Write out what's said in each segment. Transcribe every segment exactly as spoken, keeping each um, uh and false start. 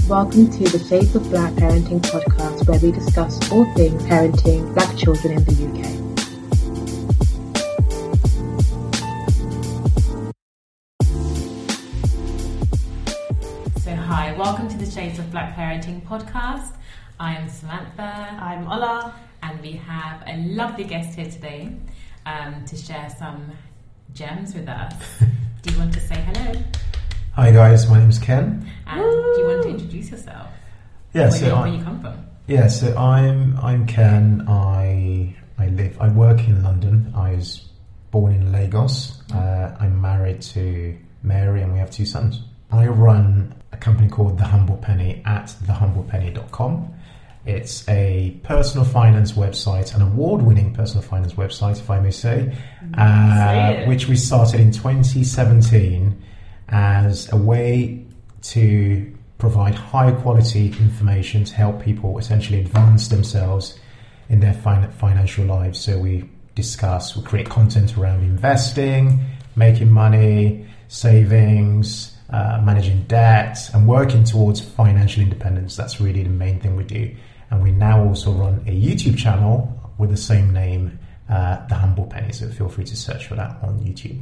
Welcome to the Shades of Black Parenting podcast, where we discuss all things parenting Black children in the U K. So hi, welcome to the Shades of Black Parenting podcast. I am Samantha. I'm Ola. And we have a lovely guest here today um, to share some gems with us. Do you want to say hello? Hi guys, my name's Ken. And do you want to introduce yourself? Yeah, where, so you, I, where you come from? Yeah, so I'm I'm Ken. I I live I work in London. I was born in Lagos. Uh, I'm married to Mary, and we have two sons. I run a company called The Humble Penny at the humble penny dot com. It's a personal finance website, an award-winning personal finance website, if I may say, uh, which we started in twenty seventeen as a way to provide high-quality information to help people essentially advance themselves in their fin- financial lives. So we discuss, we create content around investing, making money, savings, uh, managing debt, and working towards financial independence. That's really the main thing we do. And we now also run a YouTube channel with the same name, uh, The Humble Penny. So feel free to search for that on YouTube.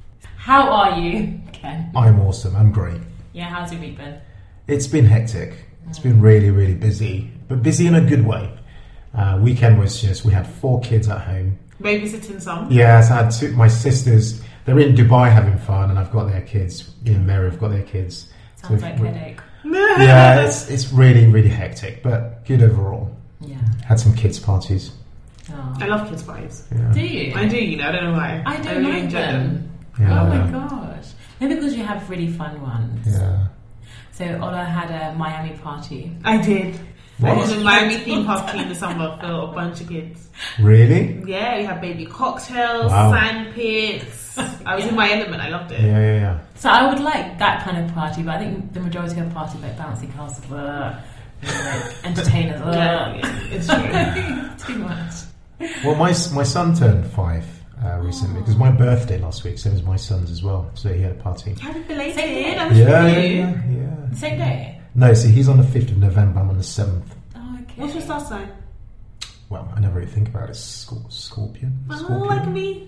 How are you, Ken? I'm awesome. I'm great. Yeah, how's your week been? It's been hectic. It's been really, really busy, but busy in a good way. Uh, weekend was just, we had four kids at home. Babysitting some? Yes, I had two, my sisters, they're in Dubai having fun, and I've got their kids. Me and Mary have got their kids. Sounds so like a headache. Yeah, it's it's really, really hectic, but good overall. Yeah. Had some kids parties. Oh. I love kids' parties. Yeah. Do you? I do, you know, I don't know why. I don't I really like enjoy them. them. Yeah. Oh my gosh. Maybe because you have really fun ones. Yeah. So Ola had a Miami party. I did. What? I was in Miami theme party in the summer for a bunch of kids. Really? Yeah, we had baby cocktails, Wow. sand pits. I was Yeah. in my element, I loved it. Yeah, yeah, yeah. So I would like that kind of party, but I think the majority of parties like bouncy castles, uh, you know, like entertainers. Uh, Yeah, yeah, it's true. Too much. Well, my my son turned five uh, recently. It was my birthday last week, so it was my son's as well. So he had a party. Happy belated. Same day. That was Yeah, for yeah, you. yeah, yeah. Same day. No, see, he's on the fifth of November. I'm on the seventh. Oh, okay. What's your star sign? Well, I never really think about it. Scor- Scorpion. Oh, Scorpion. like me.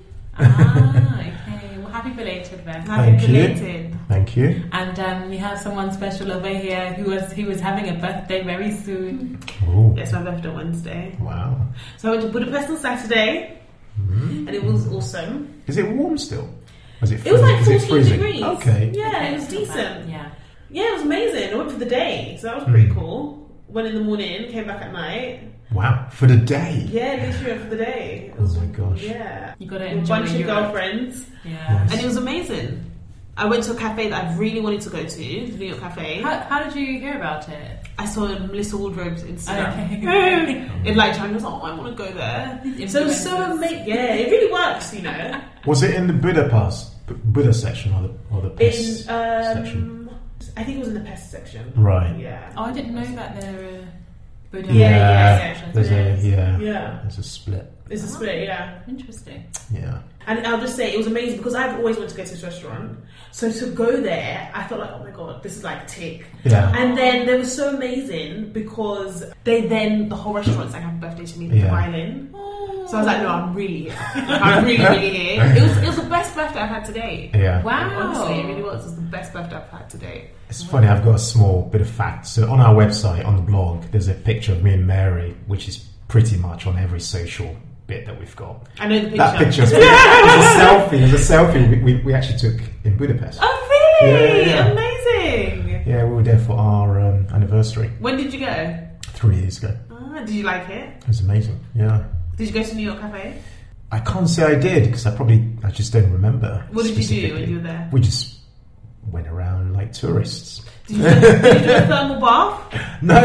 Ah, okay. Well, happy belated then. Happy Thank you. belated. Thank you. And um, we have someone special over here who was who was having a birthday very soon. Ooh. Yes, my birthday Wednesday. Wow. So I went to Budapest on Saturday, Mm. and it was awesome. Is it warm still? Was it? It was freezing? like Is it fourteen freezing? degrees. Okay. Yeah, Okay, it was it's not bad. decent. Yeah. Yeah, it was amazing. I went for the day, so that was pretty Mm. cool. Went in the morning, came back at night. Wow. For the day. Yeah, literally went for the day. It Oh was, my gosh. Yeah. You got to With a enjoy bunch of Europe. girlfriends. Yeah. And it was amazing. I went to a cafe that I really wanted to go to, the New York Cafe. How, how did you hear about it? I saw Melissa Wardrobe's Instagram. Okay. In like China, I was like, oh, I want to go there. So it was so Influencers. amazing. Yeah, it really works, you know. Was it in the Buddha pass, B- Buddha section, or the or the In, pest section? um, I think it was in the pest section. Right. Yeah. Oh, I didn't know that there were Buddha Yeah, yeah, yeah. There's a yeah. Yeah. There's a split. It's a split, yeah. Interesting. Yeah. And I'll just say it was amazing because I've always wanted to go to this restaurant. So to go there, I felt like, oh my god, this is like a tick. Yeah. And then they were so amazing because they then, the whole restaurant sang happy birthday to me with Yeah. the violin. So I was like, no, I'm really here. Like, I'm really, really here. It was, it was the best birthday I've had to date. Yeah. Wow. Honestly, it really was. It was the best birthday I've had to date. It's funny, I've got a small bit of fact. So on our website, on the blog, there's a picture of me and Mary, which is pretty much on every social bit that we've got. I know the picture. That picture is a selfie. It's a selfie we, we, we actually took in Budapest. Oh, really? Yeah, yeah. Amazing. Yeah, we were there for our um, anniversary When did you go? three years ago. Ah, did you like it? It was amazing. Yeah. Did you go to New York Cafe? I can't say I did because I probably, I just don't remember. What did you do specifically. when you were there? We just went around like tourists. Did you, did you do a thermal bath? No.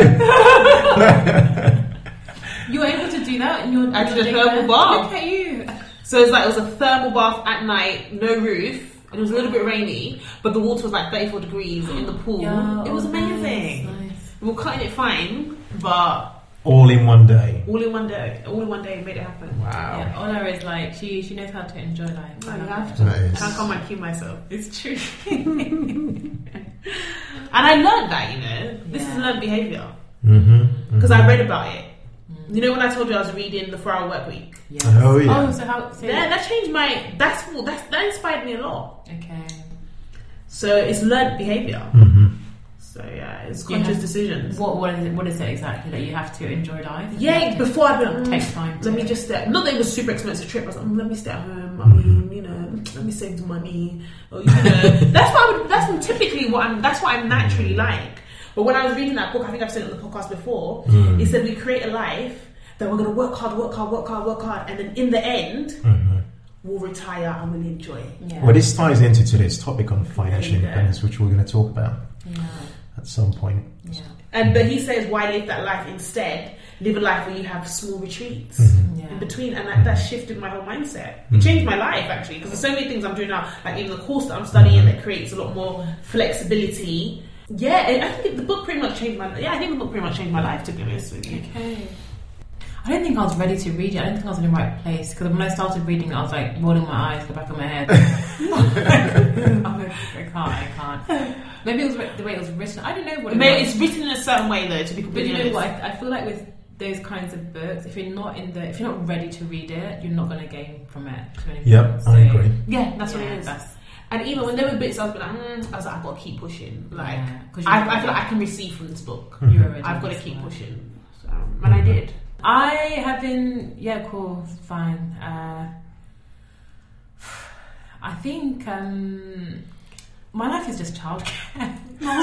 You were able to do that in your. I did a your thermal day bath. Look at you. So it's like it was a thermal bath at night, no roof, and it was a little bit rainy, but the water was like thirty-four degrees in the pool. Yeah, it was oh, amazing. nice, nice. We were cutting it fine, but All in one day. all in one day, all in one day made it happen. Wow. Yeah, Ola is like she she knows how to enjoy life. No, I you love have it. to. That is- I can't come and keep myself. It's true. And I learned that, you know, this Yeah. is learned behaviour. Mm-hmm. Because I read about it. You know when I told you I was reading The four-Hour Work Week? Yes. Oh, yeah. Oh, so how? So, Yeah, that changed my... That's, that's That inspired me a lot. Okay. So it's learned behaviour. Mm-hmm. So yeah, it's You conscious have- decisions. What what is it? What is it exactly that you have to enjoy life? You Yeah, have to before I'd be like, take mm, time. To, let me just stay. Not that it was a super expensive trip. I was like, mm, let me stay at home. I mean, you know, let me save the money. Or, you know, that's what I would. That's typically what I'm. That's what I'm naturally like. But when I was reading that book, I think I've said it on the podcast before. Mm. It said we create a life that we're going to work hard, work hard, work hard, work hard, and then in the end, Mm-hmm. we'll retire and we'll enjoy it. yeah. Well, this ties into today's topic on financial Yeah. independence, which we're going to talk about yeah. at some point. Yeah. And but he says, why live that life instead? Live a life where you have small retreats. Mm-hmm. Yeah. In between, and that, that shifted my whole mindset. It changed my life actually, because there's so many things I'm doing now, like even the course that I'm studying that creates a lot more flexibility. Yeah, and I think the book pretty much changed my. Yeah, I think the book pretty much changed my life. To be honest with you. Okay. I don't think I was ready to read it. I don't think I was in the right place because when I started reading it, I was like rolling my eyes to the back of my head. I'm like, I can't, I can't. Maybe it was the way it was written. I don't know what it Maybe was. it's written in a certain way though. To be But completely you know honest. what? I, I feel like with those kinds of books, if you're not in the, if you're not ready to read it, you're not going to gain from it. to anything. Yep, So, I agree. Yeah, that's what yeah, it is. That's, And even when there were bits, I was like, mm, I was like, I've got to keep pushing. Like, Yeah, 'cause I, you're I feel ready. like I can receive from this book. you're already I've got to in keep this world. pushing. So, and I did. I have been, yeah, cool, fine. Uh, I think um, my life is just childcare.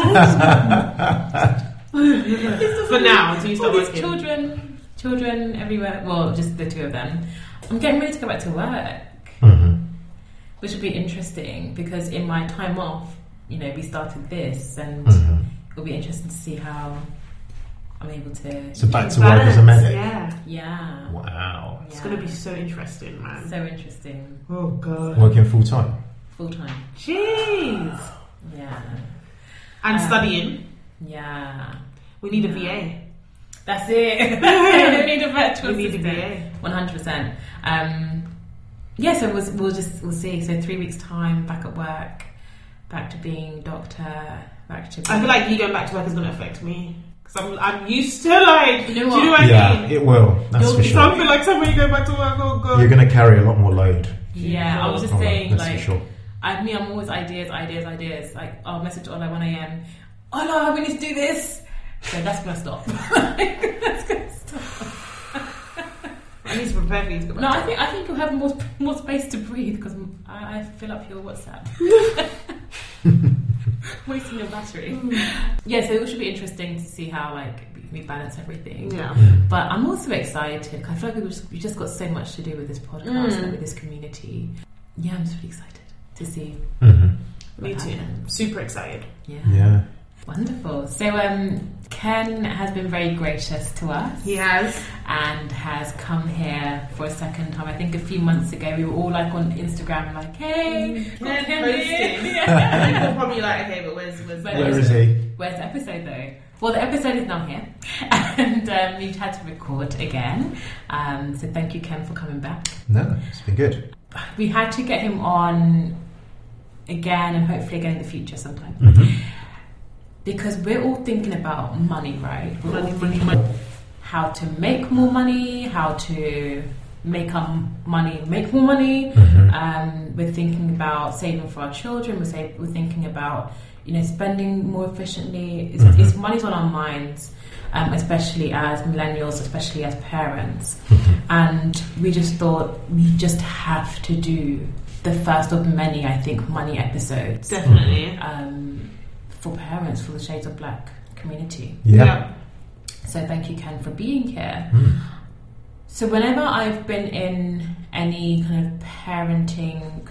For now, until you All start these working. children, children everywhere. Well, just the two of them. I'm getting ready to go back to work, Mm-hmm. which will be interesting because in my time off, you know, we started this, and Mm-hmm. it'll be interesting to see how I'm able to. So back to work as a Balance, medic. Yeah. Yeah. Wow. It's Yeah. going to be so interesting, man. So interesting. Oh, God. Working full time. Full time. Jeez. Yeah. And Um, studying. Yeah. We need a V A. That's it. We need a virtual We need a V assistant. A. One hundred percent. Um yeah, so we'll, we'll just we'll see. So three weeks time, back at work, back to being doctor, back to. I feel like you going back to work is going to affect me. Because I'm, I'm used to, like, You know do what? you know what I Yeah, mean? it will. That's You'll for be sure. something like somebody going back to work, oh, God. You're going to carry a lot more load. Yeah, I was just Oh, saying, that's like, for sure. I me, I'm always ideas, ideas, ideas. Like, I'll message Ola one a.m. Ola, we need to do this. So that's gonna stop. That's gonna stop. I need to prepare for you to go back No, to I work. think I think you'll have more more space to breathe because I, I fill up your WhatsApp. Wasting your battery. Yeah, so it should be interesting to see how like we balance everything. Yeah. But I'm also excited. I feel like we've just, we've just got so much to do with this podcast Mm. and with this community. Yeah, I'm just really excited to see. Mm-hmm. Me what too. happens. Super excited. Yeah. Yeah. Wonderful. So um, Ken has been very gracious to us He has. and has come here for a second time. I think a few months ago we were all like on Instagram like, hey, Ken Ken posting. here. Yeah. People probably like, okay, but where's, where's, Where Where is he? Where's the episode though? Well, the episode is now here, and um, we've had to record again. Um, so thank you, Ken, for coming back. No, it's been good. We had to get him on again, and hopefully again in the future sometime, Mm-hmm. because we're all thinking about money, right? We're Money, all money, thinking money. about how to make more money, how to make our money make more money. Mhm. Um, we're thinking about saving for our children. We're, say, we're thinking about you know spending more efficiently. It's, Mhm. it's money's on our minds, um, especially as millennials, especially as parents. Mhm. And we just thought we just have to do the first of many, I think, money episodes Definitely. um, for parents for the Shades of Black community. Yeah. So thank you, Ken, for being here. Mm. So whenever I've been in any kind of parenting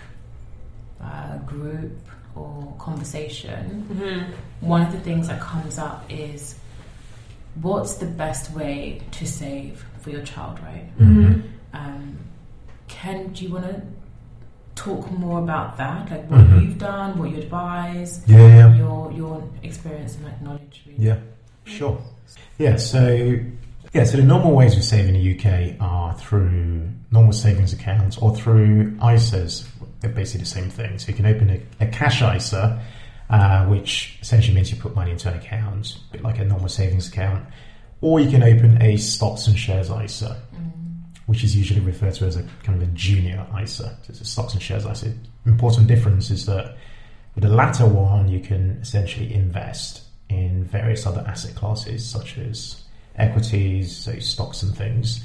uh, group or conversation, Mm-hmm. one of the things that comes up is what's the best way to save for your child, right? Mm-hmm. Um, Ken, do you want to talk more about that? Like what Mhm. you've done, what you advise, Yeah, yeah. your your experience and like knowledge, really. Yeah, sure. Yeah, so yeah, so the normal ways we save in the U K are through normal savings accounts or through I S As. They're basically the same thing. So you can open a, a cash I S A uh, which essentially means you put money into an account, a bit like a normal savings account, or you can open a stocks and shares I S A, mm. which is usually referred to as a kind of a junior I S A. So it's a stocks and shares I S A. Important difference is that with the latter one, you can essentially invest in various other asset classes, such as equities, so stocks and things,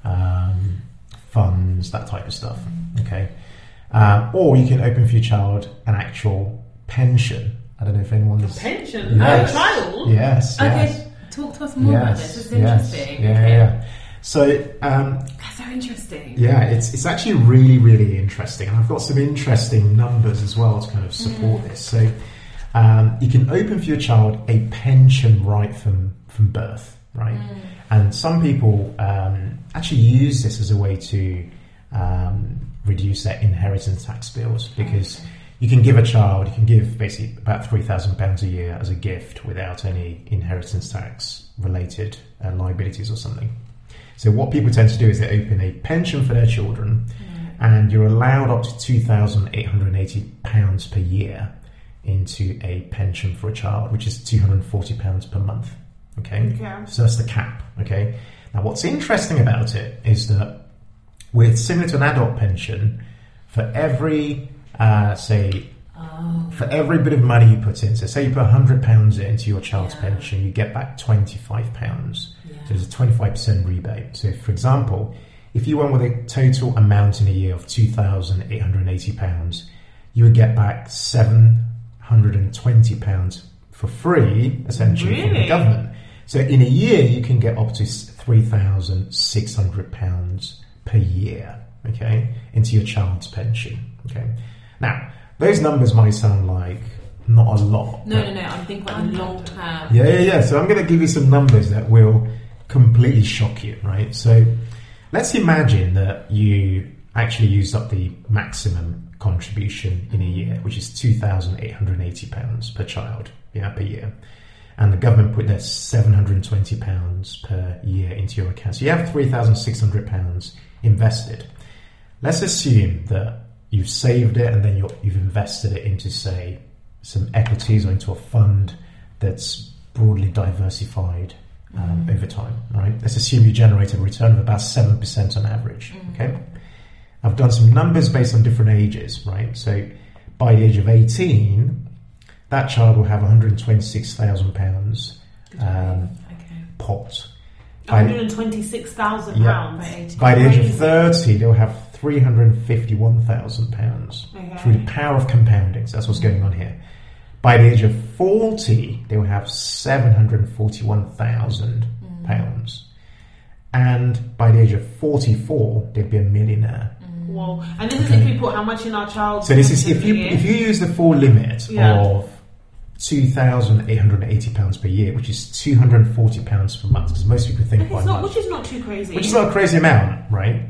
um, funds, that type of stuff. Okay, um, or you can open for your child an actual pension. I don't know if anyone has... pension? Yes. Oh, a child? Yes, okay, yes. talk to us more yes, about this. This is yes. interesting. Yeah, okay. yeah. So, um, that's so interesting. yeah, it's it's actually really, really interesting, and I've got some interesting numbers as well to kind of support mm. this. So, um, you can open for your child a pension right from from birth, right? Mm. And some people um, actually use this as a way to um, reduce their inheritance tax bills, because okay. you can give a child, you can give basically about three thousand pounds a year as a gift without any inheritance tax related uh, liabilities or something. So what people tend to do is they open a pension for their children, mm. and you're allowed up to two thousand eight hundred eighty pounds per year into a pension for a child, which is two hundred forty pounds per month. Okay? okay. So that's the cap. Okay. Now what's interesting about it is that with similar to an adult pension, for every, uh, say, oh. for every bit of money you put in, so say you put one hundred pounds into your child's yeah. pension, you get back twenty-five pounds. So there's a twenty-five percent rebate. So, for example, if you went with a total amount in a year of two thousand eight hundred eighty pounds, you would get back seven hundred twenty pounds for free, essentially, really? from the government. So in a year, you can get up to three thousand six hundred pounds per year, okay, into your child's pension, okay. Now, those numbers might sound like not a lot. No, no, no, I'm thinking about the long term. Yeah, yeah, yeah. So I'm going to give you some numbers that will completely shock you, right? So let's imagine that you actually used up the maximum contribution in a year, which is two thousand eight hundred eighty pounds per child, yeah, per year. And the government put their seven hundred twenty pounds per year into your account. So you have three thousand six hundred pounds invested. Let's assume that you've saved it and then you're, you've invested it into, say, some equities or into a fund that's broadly diversified um, mm. over time, right? Let's assume you generate a return of about seven percent on average, mm. okay? I've done some numbers based on different ages, right? So by the age of eighteen, that child will have one hundred twenty-six thousand pounds um, okay. pot. one hundred twenty-six thousand pounds? Yeah. By the age of thirty, they'll have three hundred fifty-one thousand pounds okay. through the power of compounding. So that's what's going on here. By the age of forty, they will have seven hundred forty-one thousand pounds. Mm. And by the age of forty-four, they'd be a millionaire. Mm. Wow. And this okay. is if we put how much in our child's So this is if you if you use the full limit yeah. of two thousand eight hundred eighty pounds per year, which is two hundred forty pounds per month, because most people think quite not, much. Which is not too crazy. Which is not a crazy amount, right?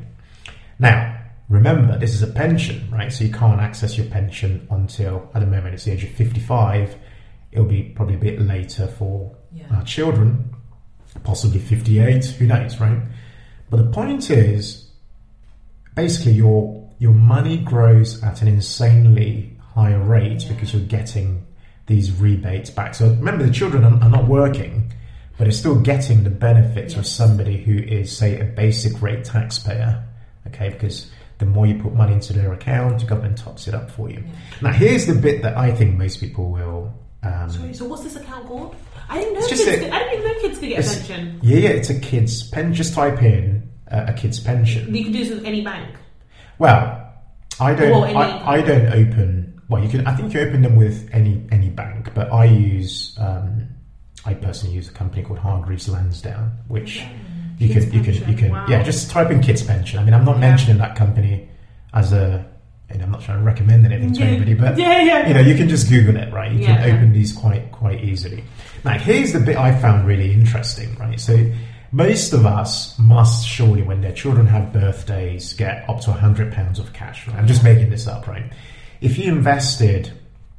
Now, remember, this is a pension, right? So you can't access your pension until, at the moment, it's the age of fifty-five. It'll be probably a bit later for yeah. our children, possibly fifty-eight, who knows, right? But the point is, basically, your your money grows at an insanely higher rate yeah. because you're getting these rebates back. So remember, the children are, are not working, but are still getting the benefits yes. of somebody who is, say, a basic rate taxpayer, okay? Because the more you put money into their account, the government tops it up for you. Yeah. Now, here's the bit that I think most people will... Um, Sorry, so what's this account called? I didn't know, kids, a, could, I didn't even know kids could get a pension. Yeah, yeah, it's a kid's pension. Just type in uh, a kid's pension. You can do this with any bank? Well, I don't. Or any I, I don't open... Well, you can. I think you open them with any any bank, but I use. Um, I personally use a company called Hargreaves Lansdown, which yeah. you kids can you pension. can you can Wow. yeah. Just type in kids pension. I mean, I'm not yeah. mentioning that company as a. And I'm not trying to recommend anything to yeah. anybody, but yeah, yeah. you know, you can just Google it, right? You yeah, can yeah. open these quite quite easily. Now, here's the bit I found really interesting, right? So, most of us must surely, when their children have birthdays, get up to one hundred pounds of cash. Right? I'm just making this up, right? If you invested.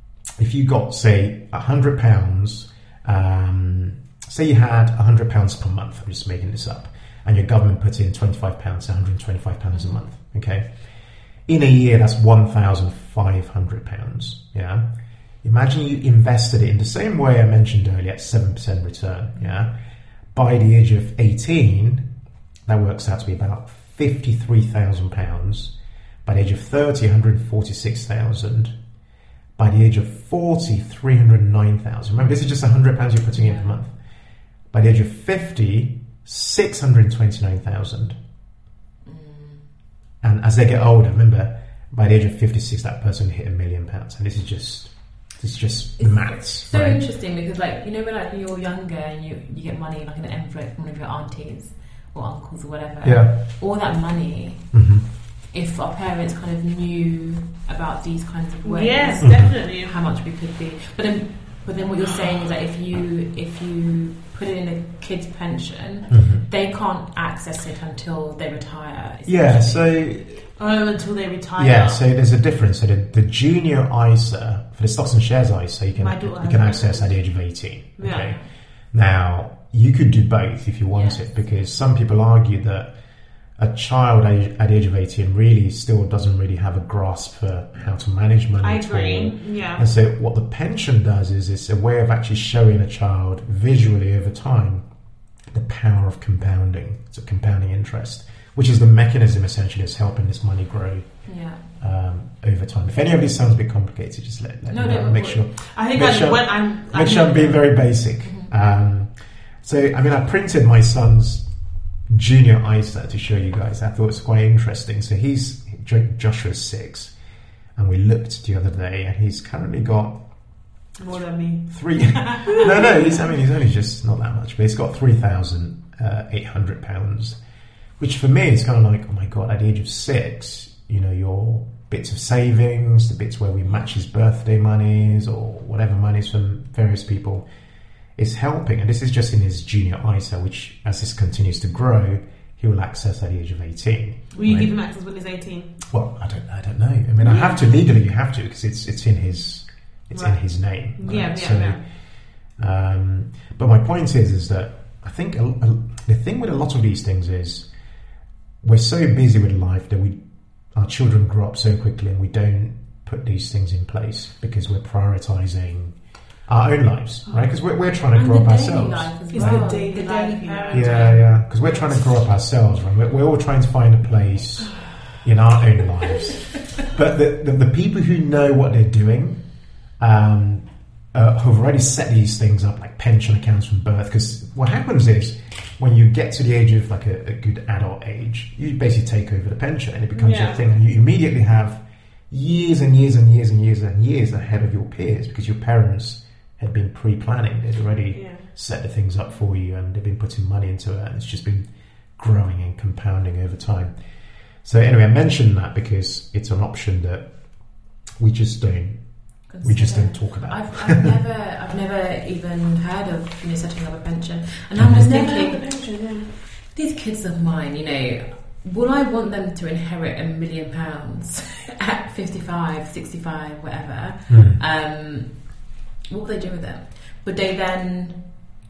If you got, say, one hundred pounds, um, say you had one hundred pounds per month, I'm just making this up, and your government puts in twenty-five pounds, one hundred twenty-five pounds a month, okay? In a year, that's one thousand five hundred pounds, yeah? Imagine you invested it in the same way I mentioned earlier at seven percent return. Yeah, by the age of eighteen, that works out to be about fifty-three thousand pounds. By the age of thirty, one hundred forty-six thousand. By the age of forty, three hundred nine thousand. Remember, this is just one hundred pounds you're putting in per month. By the age of fifty, six hundred twenty-nine thousand. Mm. And as they get older, remember, by the age of fifty-six, that person hit a million pounds. And this is just, this is just it's maths. So right? interesting because, like, you know, when, like, when you're younger and you, you get money like in an envelope from one of your aunties or uncles or whatever. Yeah. All that money. Mm-hmm. If our parents kind of knew about these kinds of ways, yes, Mhm. definitely. how much we could be. But then, but then what you're saying is that if you if you put it in a kid's pension, Mhm. they can't access it until they retire. Yeah, essentially. so Oh, until they retire. yeah, so there's a difference. So the, the junior I S A for the stocks and shares I S A, you can My daughter you can has access that. at the age of eighteen. Okay, Yeah. now you could do both if you wanted, Yes. because some people argue that a child at at the age of eighteen really still doesn't really have a grasp for how to manage money. I at agree. all. Yeah. And so what the pension does is it's a way of actually showing a child visually over time the power of compounding. It's a compounding interest, which is the mechanism essentially that's helping this money grow Yeah. um, over time. If any of this sounds a bit complicated, just let, let No, me know. no, Make no. sure, I think make I, sure- when I'm. make I'm sure I'm being very basic. Mm-hmm. Um, so, I mean, I printed my son's junior I S A to show you guys. I thought it was quite interesting. So he's, Joshua's six, and we looked the other day, and he's currently got more than me. three. no, no, he's, I mean, he's only just not that much, but he's got three thousand eight hundred pounds, which for me is kind of like, oh my God, at the age of six, you know, your bits of savings, the bits where we match his birthday monies or whatever monies from various people, is helping. And this is just in his junior I S A, which as this continues to grow, he will access at the age of eighteen. Will you right? give him access when he's eighteen? Well, I don't, I don't know. I mean, I have to legally. You have to because it's it's in his it's in Right. his name. right? Yeah, yeah, So, yeah. Um, but my point is, is that I think a, a, the thing with a lot of these things is we're so busy with life that we our children grow up so quickly, and we don't put these things in place because we're prioritizing our own lives, right? Because we're, we're trying to And grow the up daily ourselves. life as It's well. the daily the life, daily yeah. parenting. Yeah, yeah. Because we're trying to grow up ourselves, right? We're, we're all trying to find a place in our own lives. But the, the, the people who know what they're doing um, uh, have already set these things up, like pension accounts from birth. Because what happens is when you get to the age of like a, a good adult age, you basically take over the pension and it becomes Yeah. your thing. And you immediately have years and years and years and years and years ahead of your peers because your parents had been pre-planning. They'd already Yeah. set the things up for you and they've been putting money into it and it's just been growing and compounding over time. So anyway, I mentioned that because it's an option that we just don't we just don't talk about. I've, I've never, I've never even heard of you know setting up a pension, and I'm just thinking, these kids of mine, you know, will I want them to inherit a million pounds at fifty-five, sixty-five, whatever? Mm. Um, what will they do with it? Would they then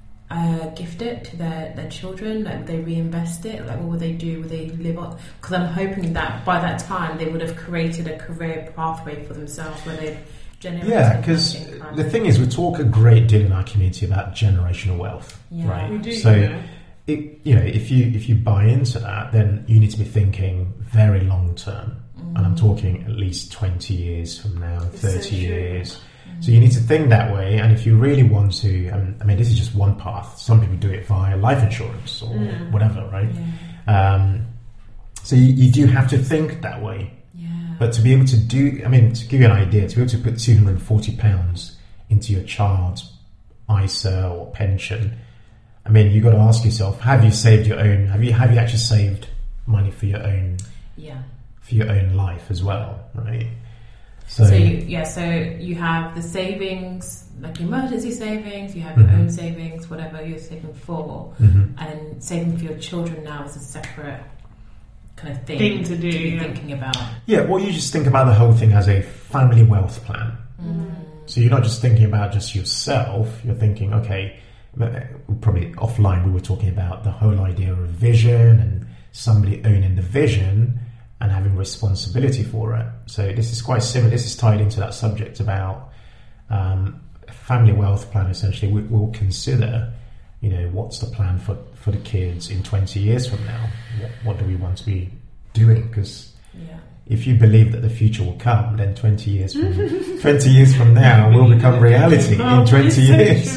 uh, gift it to their, their children? Like, would they reinvest it? Like, what would they do? Would they live on? Because I'm hoping that by that time they would have created a career pathway for themselves where they've generated. Yeah, because something. the thing is, we talk a great deal in our community about generational wealth, Yeah. right? We do, so, you know. it, you know, if you if you buy into that, then you need to be thinking very long term, Mm. and I'm talking at least twenty years from now, It's so thirty true. years. So you need to think that way, and if you really want to, um, I mean, this is just one path. Some people do it via life insurance or Mm. whatever, right? Yeah. Um, so you, you do have to think that way. Yeah. But to be able to do, I mean, to give you an idea, to be able to put two hundred forty pounds into your child's I S A or pension, I mean, you've got to ask yourself, have you saved your own, have you have you actually saved money for your own, Yeah. for your own life as well, right? So, So you, yeah, so you have the savings, like emergency savings. You have your Mhm. own savings, whatever you're saving for, Mhm. and saving for your children now is a separate kind of thing, Thing to do, be yeah. thinking about. yeah, well, you just think about the whole thing as a family wealth plan. So you're not just thinking about just yourself, you're thinking, okay, probably offline we were talking about the whole idea of vision and somebody owning the vision and having responsibility for it. So this is quite similar. This is tied into that subject about um, family wealth plan, essentially, we, we'll consider, you know, what's the plan for, for the kids in twenty years from now? What, what do we want to be doing? Because Yeah. if you believe that the future will come, then twenty years from twenty years from now will become reality in twenty years.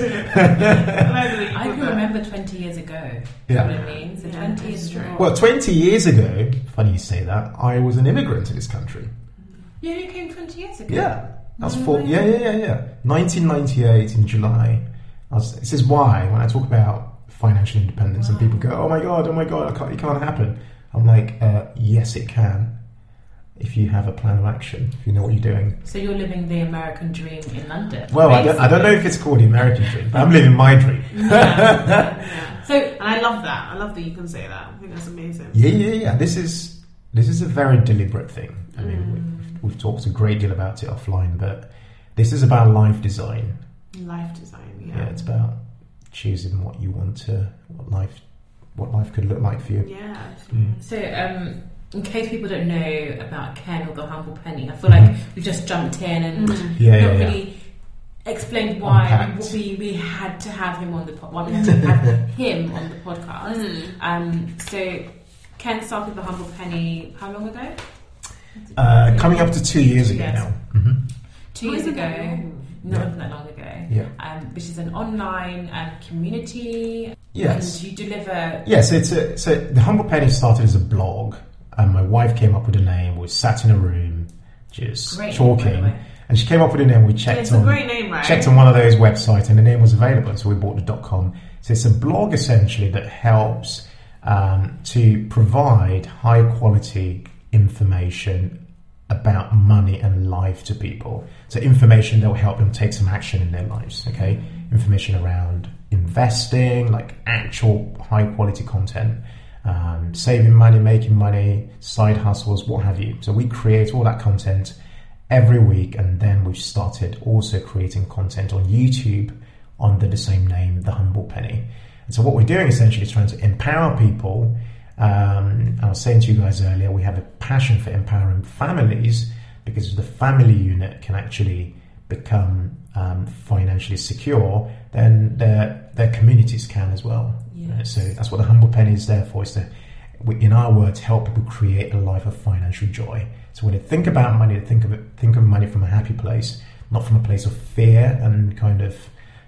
I can remember twenty years ago. Yeah. You know what I mean? So Yeah, twenty that's years true. ago. Well, twenty years ago, funny you say that, I was an immigrant to this country. Yeah, you came twenty years ago. Yeah, that's No four. way. Yeah, yeah, yeah, yeah. nineteen ninety-eight in July. I was, this is why when I talk about financial independence and Wow. people go, "Oh my god, oh my god, I can't, it can't happen." I'm like, uh, "Yes, it can. If you have a plan of action, if you know what you're doing." So you're living the American dream in London. Well, I don't, I don't know if it's called the American dream, but I'm living my dream. Yeah, yeah. So And I love that. I love that you can say that. I think that's amazing. Yeah, yeah, yeah. This is this is a very deliberate thing. I mean, we've, we've talked a great deal about it offline, but this is about life design. Life design, yeah. Yeah, it's about choosing what you want to, what life, what life could look like for you. Yeah. Mm. So, um, in case people don't know about Ken or the Humble Penny, I feel like we've just jumped in and Mm. Yeah, not yeah, yeah. really explained why Unpacked. we, we had to have him on the po- why we had to have him on the podcast. Mm. Um, so, Ken started the Humble Penny how long ago? Uh, coming up to two years ago Yes. now. hmm Two Why years is it that ago. long? Not Yeah. even that long ago. Yeah. Um, which is an online um, community. Yes. And you deliver. Yes, it's a, so the Humble Penny started as a blog, and my wife came up with a name. We sat in a room, just Great name, by talking, the way. and she came up with a name. We Yeah, checked it's a on great name, right? checked on one of those websites, and the name was available, so we bought the .com. So it's a blog essentially that helps um, to provide high quality information about money and life to people. So information that will help them take some action in their lives. Okay, information around investing, like actual high quality content, um, saving money, making money, side hustles, what have you. So we create all that content every week, and then we've started also creating content on YouTube under the same name, The Humble Penny. And so what we're doing essentially is trying to empower people. Um, I was saying to you guys earlier, we have a passion for empowering families, because the family unit can actually become um, financially secure, then their their communities can as well. Yes. Right? So that's what the Humble Penny is there for, is to, in our words, help people create a life of financial joy. So when they think about money, they think of it, think of money from a happy place, not from a place of fear and kind of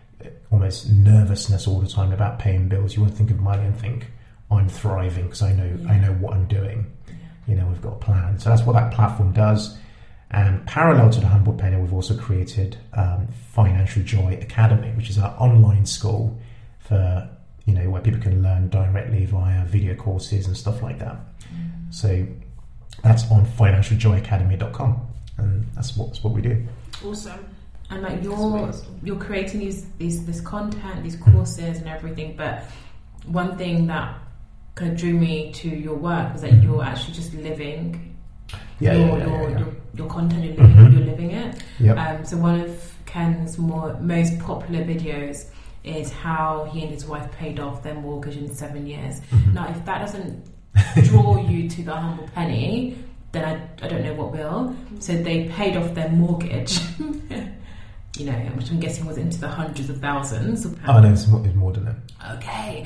almost nervousness all the time about paying bills. You want to think of money and think, I'm thriving because I know Yeah. I know what I'm doing. You know, we've got a plan. So that's what that platform does. And parallel to the Humble Penny, we've also created um, Financial Joy Academy, which is our online school for, you know, where people can learn directly via video courses and stuff like that. Mm. So that's on financial joy academy dot com, and that's what, that's what we do. Awesome. And like That's you're amazing. you're creating these these this content, these courses and everything, but one thing that kind of drew me to your work was that you're actually just living Yeah, your, yeah, yeah, your, yeah, yeah. your your content, you're living Mhm. you're living it. Yep. Um, so one of Ken's more most popular videos is how he and his wife paid off their mortgage in seven years. Mhm. Now, if that doesn't draw you to the Humble Penny, then I, I don't know what will. So they paid off their mortgage. You know, which I'm guessing was into the hundreds of thousands of Oh pounds. no, it's more, it's more than that. Okay.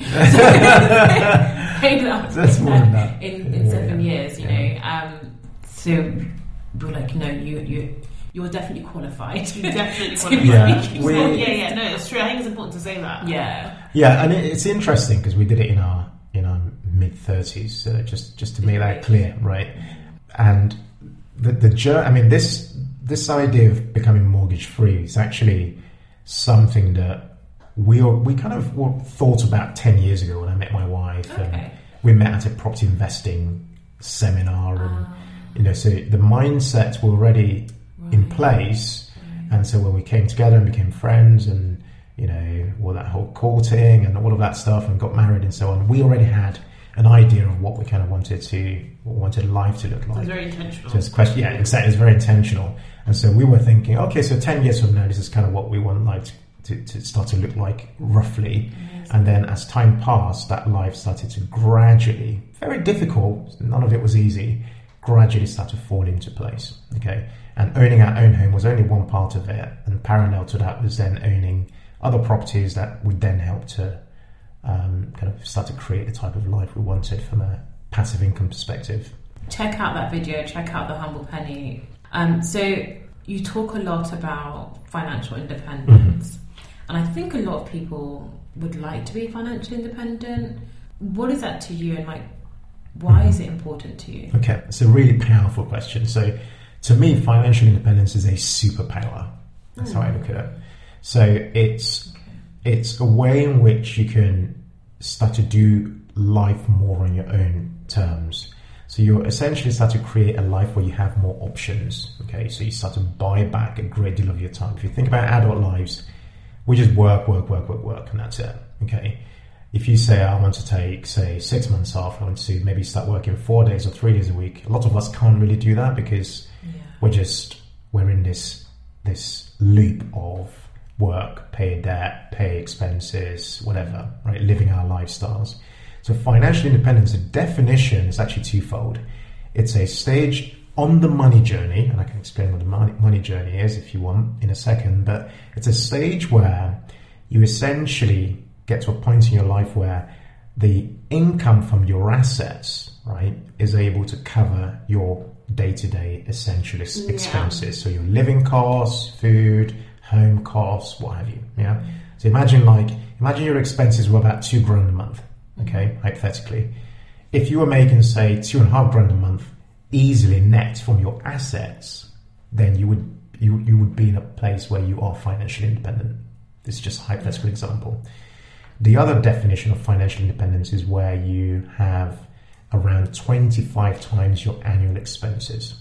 So paid it off That's more than that. in, in Yeah, seven yeah. years, you Yeah. know. Um, so we're like, you know, you you you're definitely qualified. You definitely to qualify. Yeah, make we- Oh, it- yeah, yeah, no, it's true. I think it's important to say that. yeah. Yeah, and it, it's interesting because we did it in our in our mid thirties. So just just to make that clear, right? And the the journey. I mean, this this idea of becoming mortgage free is actually something that we all, we kind of well, thought about ten years ago when I met my wife, and Okay. we met at a property investing seminar, and Ah, you know, so the mindsets were already in right. place. Right. And so when we came together and became friends, and you know, all that whole courting and all of that stuff, and got married and so on, we already had an idea of what we kind of wanted to wanted life to look It's like. very intentional. So it's a question, yeah, exactly. It's very intentional. And so we were thinking, okay, so ten years from now, this is kind of what we want life to, to start to look like roughly. And then as time passed, that life started to gradually, very difficult, none of it was easy, gradually start to fall into place. Okay, and owning our own home was only one part of it, and parallel to that was then owning other properties that would then help to um, kind of start to create the type of life we wanted from a passive income perspective. Check out that video, check out The Humble Penny. Um, so you talk a lot about financial independence, mm-hmm. and I think a lot of people would like to be financially independent. What is that to you, and like, why mm-hmm. is it important to you? Okay, it's a really powerful question. So to me, financial independence is a superpower. That's mm. how I look at it. So it's okay. it's a way in which you can start to do life more on your own terms. So you essentially start to create a life where you have more options. Okay, so you start to buy back a great deal of your time. If you think about adult lives, we just work, work, work, work, work, and that's it. Okay. If you say, I want to take, say, six months off, I want to maybe start working four days or three days a week, a lot of us can't really do that because yeah. we're just, we're in this this loop of work, pay debt, pay expenses, whatever, right? Living our lifestyles. So financial independence, the definition is actually twofold. It's a stage on the money journey, and I can explain what the money, money journey is if you want in a second, but it's a stage where you essentially get to a point in your life where the income from your assets, right, is able to cover your day-to-day essential yeah. expenses. So your living costs, food, home costs, what have you. Yeah. So imagine like imagine your expenses were about two grand a month. Okay, hypothetically, if you were making say two and a half grand a month easily net from your assets, then you would you you would be in a place where you are financially independent. This is just a hypothetical example. The other definition of financial independence is where you have around twenty-five times your annual expenses.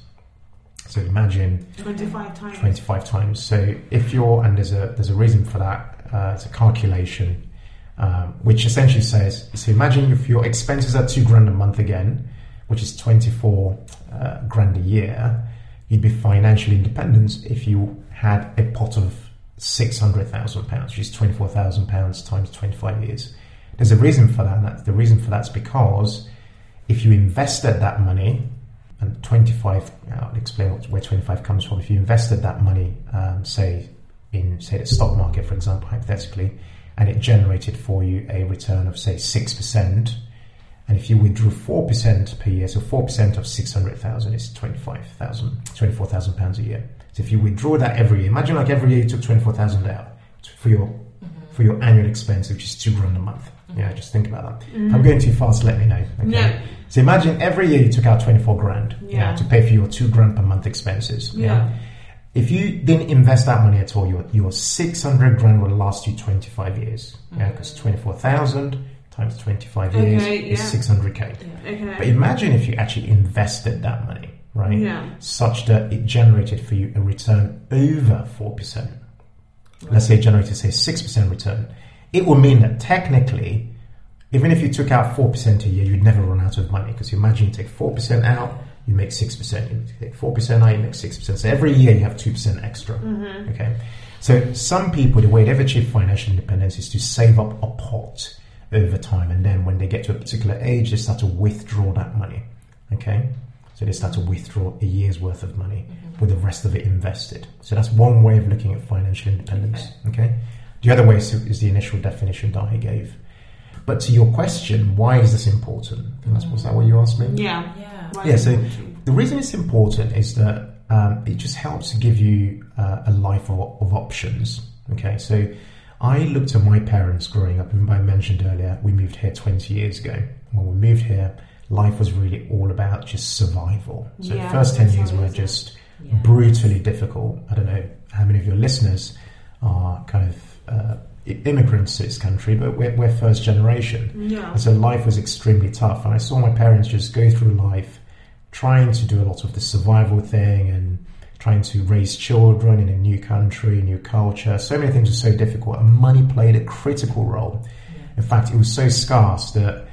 So imagine twenty-five times. twenty-five times. So if you're, and there's a there's a reason for that. Uh, it's a calculation, um, which essentially says. So imagine if your expenses are two grand a month again, which is twenty-four uh, grand a year, you'd be financially independent if you had a pot of six hundred thousand pounds, which is twenty-four thousand pounds times twenty-five years. There's a reason for that. And that's, the reason for that's because if you invested that money, and twenty-five, I'll explain what, where twenty-five comes from. If you invested that money, um, say in say the stock market, for example, hypothetically, and it generated for you a return of say six percent, and if you withdrew four percent per year, so four percent of six hundred thousand is twenty-five thousand, twenty-four thousand pounds a year. So if you withdraw that every year, imagine like every year you took twenty-four thousand out for your mm-hmm. for your annual expense, which is two grand a month. Mm-hmm. Yeah, just think about that. Mm-hmm. If I'm going too fast, let me know. Okay? Yeah. So imagine every year you took out twenty-four grand yeah. Yeah, to pay for your two grand per month expenses. Yeah. yeah. If you didn't invest that money at all, your your six hundred grand will last you twenty-five years. Mm-hmm. Yeah, because twenty-four thousand times twenty-five years okay, yeah. is six hundred k. Yeah. Okay. But imagine if you actually invested that money, right? Yeah. Such that it generated for you a return over four percent. Right. Let's say it generated, say, six percent return. It will mean that technically, even if you took out four percent a year, you'd never run out of money. Because imagine you take four percent out, you make six percent. You take four percent out, you make six percent. So every year you have two percent extra. Mm-hmm. Okay. So some people, the way they've achieved financial independence is to save up a pot over time. And then when they get to a particular age, they start to withdraw that money. Okay. So they start to withdraw a year's worth of money mm-hmm. with the rest of it invested. So that's one way of looking at financial independence. Okay. okay? The other way is, is the initial definition that I gave. But to your question, why is this important? And that's, was that what you asked me? Yeah. Yeah. Why yeah. So the reason it's important is that um, it just helps to give you uh, a life of, of options. Okay. So I looked at my parents growing up. Remember I mentioned earlier, we moved here twenty years ago. When we moved here, life was really all about just survival. So yeah, the first ten years were just yeah. brutally difficult. I don't know how many of your listeners are kind of uh, immigrants to this country, but we're, we're first generation. Yeah. And so life was extremely tough. And I saw my parents just go through life trying to do a lot of the survival thing and trying to raise children in a new country, new culture. So many things were so difficult, and money played a critical role. Yeah. In fact, it was so scarce that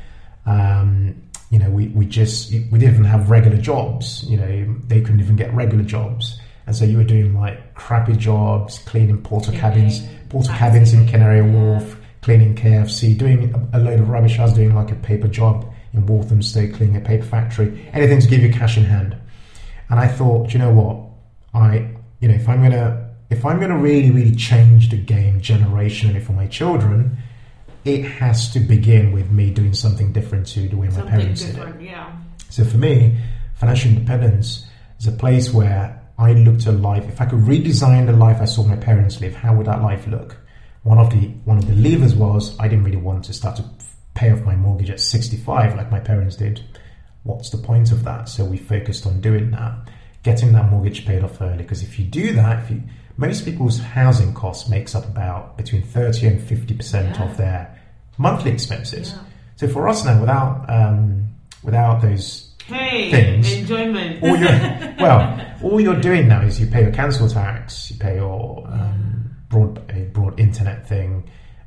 um, you know, we, we just, we didn't even have regular jobs. You know, they couldn't even get regular jobs. And so you were doing like crappy jobs, cleaning porter yeah, cabins, porter cabins in Canary Wharf, cleaning K F C, doing a, a load of rubbish. I was doing like a paper job in Walthamstow, cleaning a paper factory, anything to give you cash in hand. And I thought, do you know what? I, you know, if I'm gonna, if I'm gonna really, really change the game generationally for my children, it has to begin with me doing something different to the way my Something parents different, did it. yeah. So for me, financial independence is a place where I looked at life. If I could redesign the life I saw my parents live, how would that life look? One of the one of the levers was I didn't really want to start to pay off my mortgage at sixty-five like my parents did. What's the point of that? So we focused on doing that, getting that mortgage paid off early. Because if you do that, if you, most people's housing cost makes up about between thirty and fifty percent Yeah. of their monthly expenses. Yeah. So for us now, without um, without those Hey, things, enjoyment. all you're, well, all you're doing now is you pay your council tax, you pay your um, broad a broad internet thing,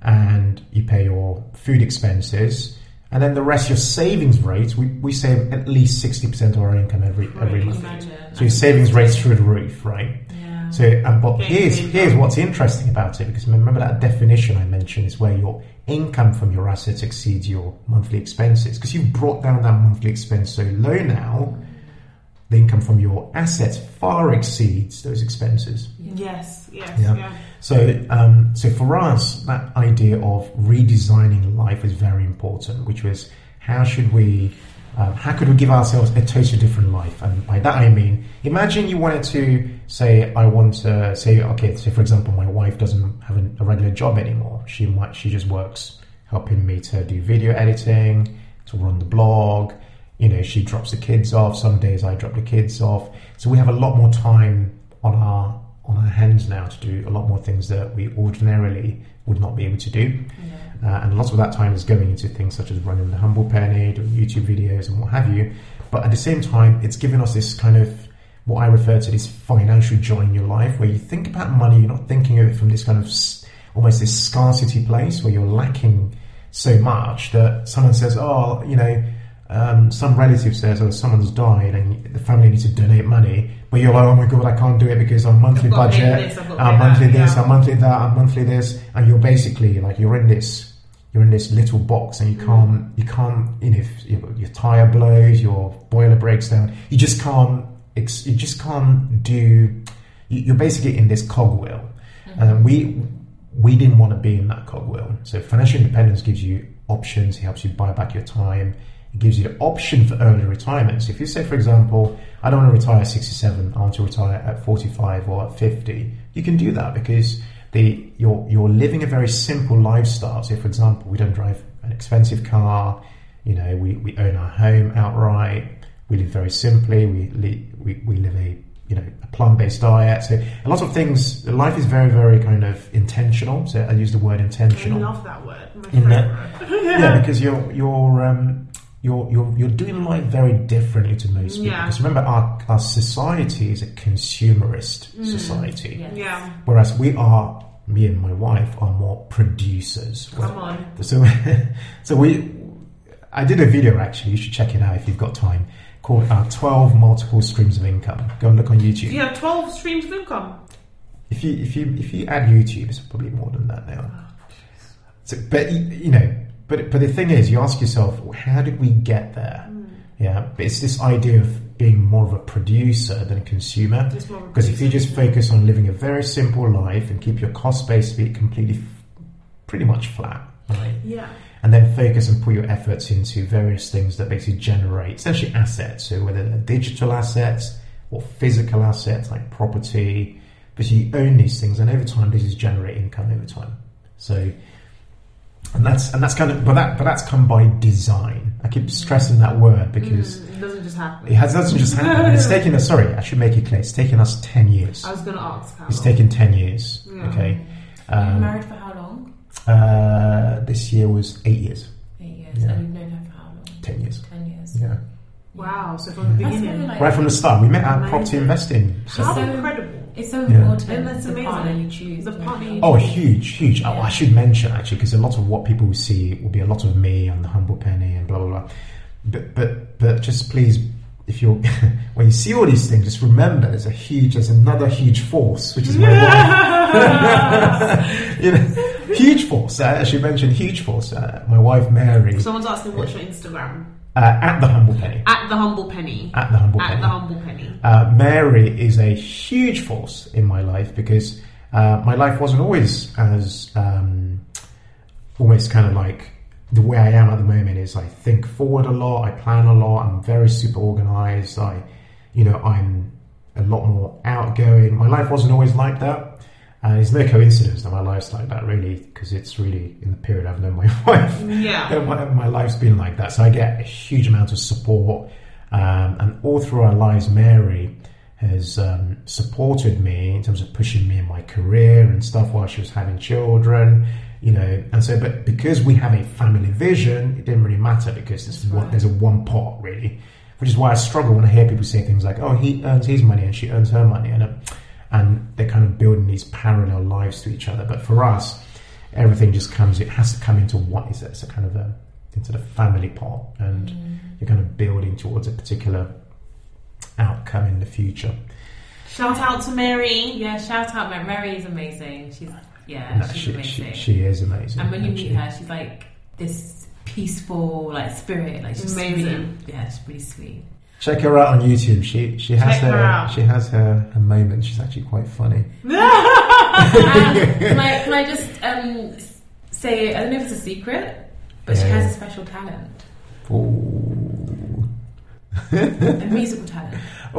and you pay your food expenses, and then the rest, your savings rate. We, we save at least sixty percent of our income every every Right. month. Imagine. So your savings rate's through the roof, right? Yeah. So, and but Okay, here's okay, here's yeah. what's interesting about it, because remember that definition I mentioned is where your income from your assets exceeds your monthly expenses, because you've brought down that monthly expense so low now. The income from your assets far exceeds those expenses. Yes, yes, Yeah. yeah. So, um, so for us, that idea of redesigning life is very important. Which was, how should we, um, how could we give ourselves a totally different life? And by that I mean, imagine you wanted to say, I want to say, okay, so for example, my wife doesn't have a, a regular job anymore. She might, she just works helping me to do video editing, to run the blog. You know, she drops the kids off. Some days I drop the kids off. So we have a lot more time on our on our hands now to do a lot more things that we ordinarily would not be able to do. Yeah. Uh, and lots of that time is going into things such as running the Humble Penny, doing YouTube videos and what have you. But at the same time, it's given us this kind of, what I refer to this financial joy in your life, where you think about money, you're not thinking of it from this kind of s- almost this scarcity place where you're lacking so much that someone says, oh, you know, Um, some relative says, oh, someone's died and the family needs to donate money, but you're like, oh my god, I can't do it because I'm monthly I've got to pay budget, this, I've got to I'm pay monthly that, this, yeah. I'm monthly that, I'm monthly this, and you're basically like, you're in this, you're in this little box, and you Mm. can't, you can't, you know, if your, your tire blows, your boiler breaks down, you just can't, ex- you just can't do, you- you're basically in this cogwheel, Mm-hmm. and we, we didn't want to be in that cogwheel. So financial independence gives you options, it helps you buy back your time. It gives you the option for early retirement. So if you say, for example, I don't want to retire at sixty-seven, I want to retire at forty-five or at fifty, you can do that because the you're you're living a very simple lifestyle. So for example, we don't drive an expensive car, you know, we, we own our home outright, we live very simply, we li- we, we live a you know a plant-based diet. So a lot of things, life is very, very kind of intentional. So I use the word I intentional. love that word. My In that- favourite. Yeah, because you're you're um, you're you're you're doing life very differently to most people. Yeah. Because remember, our our society is a consumerist Mm. society, Yeah. Yeah. whereas we are, me and my wife are more producers. Come on. So so we, I did a video actually. You should check it out if you've got time. Called uh, twelve multiple streams of income. Go and look on YouTube. You have twelve streams of income. If you if you if you add YouTube, it's probably more than that now. So, but y- you know, but but the thing is, you ask yourself, how did we get there? Mm. Yeah, but it's this idea of being more of a producer than a consumer. Just more of a Because if you producer. just focus on living a very simple life and keep your cost base be completely, f- pretty much flat, right? Yeah. And then focus and put your efforts into various things that basically generate essentially assets. So whether they're digital assets or physical assets like property, but you own these things, and over time, this is generate income over time. So, and that's and that's kind of, but that but that's come by design. I keep stressing that word because Mm, it doesn't just happen. it has doesn't just happen. And it's taken us. Sorry, I should make it clear. It's taken us ten years. I was going to ask how It's long. taken ten years. Yeah. Okay. You were Um, married for how long? uh, this year was eight years. Eight years. Yeah. And you've known her for how long? Ten years. Ten years. Yeah. Wow, so from the That's beginning. really like- Right from the start, we met at Amazing. property investing. So, How So- incredible. It's so Yeah. important. And that's the amazing. partner you choose. The partner you oh, choose. huge, huge. Oh, Yeah. I should mention actually, because a lot of what people will see will be a lot of me and the Humble Penny and blah blah blah. But but but just please, if you're when you see all these things, just remember there's a huge, there's another huge force, which is my wife. You know, huge force. I should mention huge force. Uh, my wife Mary. Someone's asking what's your Instagram? Uh, at the Humble Penny. At the Humble Penny. At the Humble At Penny. the Humble Penny. Uh, Mary is a huge force in my life because uh, my life wasn't always as um, almost kind of like the way I am at the moment. Is I think forward a lot, I plan a lot, I'm very super organized. I, you know, I'm a lot more outgoing. My life wasn't always like that. And it's no coincidence that my life's like that, really, because it's really in the period I've known my wife. Yeah. that my, my life's been like that. So I get a huge amount of support. Um, and all through our lives, Mary has um, supported me in terms of pushing me in my career and stuff while she was having children, you know. And so, but because we have a family vision, it didn't really matter because there's, one, there's a one pot, really, which is why I struggle when I hear people say things like, oh, he earns his money and she earns her money. And, uh, and they're kind of building these parallel lives to each other. But for us, everything just comes, it has to come into one, it's a, it's a kind of a, into the family pot. And mm. you're kind of building towards a particular outcome in the future. Shout out to Mary. Yeah, shout out Mary. Mary is amazing. She's, yeah, no, she's she, amazing. She, she is amazing. And when you actually. meet her, she's like this peaceful, like spirit. Like she's amazing. Really, yeah, she's really sweet. Check her out on YouTube. She she has Check her her, out. she has her, her moments. She's actually quite funny. um, can I can I just um, say I don't know if it's a secret, but she Yeah. has a special talent, Ooh. a musical talent.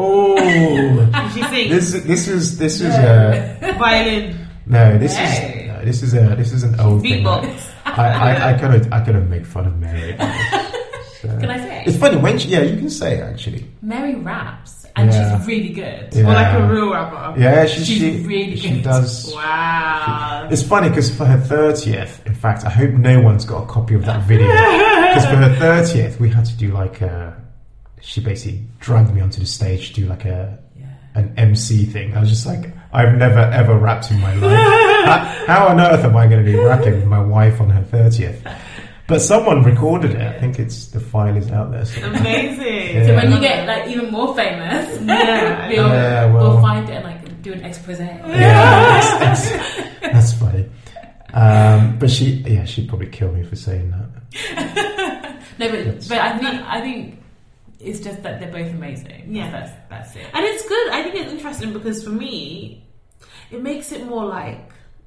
Oh, She sings this this is this is Yeah. a violin. no. This Hey. is no, this is a this is an old thing. Beatbox. I I, I could I could make fun of Mary. So, Can I say? it's funny when she, yeah, you can say it actually. Mary raps and Yeah. she's really good. Yeah. Or like a real rapper. Yeah, she She's she, really she good. does. Wow. It's funny because for her thirtieth, in fact, I hope no one's got a copy of that video. Because for her thirtieth, we had to do like a. She basically dragged me onto the stage to do like a Yeah. an M C thing. I was just like, I've never ever rapped in my life. how, how on earth am I going to be rapping with my wife on her thirtieth? But someone recorded it. I think it's the file is out there. So. Amazing. Yeah. So when you get like even more famous, Yeah. we'll, Yeah, well- we'll find it and like do an expose. Yeah, that's, that's, that's funny. Um, but she, yeah, she'd probably kill me for saying that. No, but Yes. but I think I think it's just that they're both amazing. Yeah. that's that's it. And it's good. I think it's interesting because for me, it makes it more like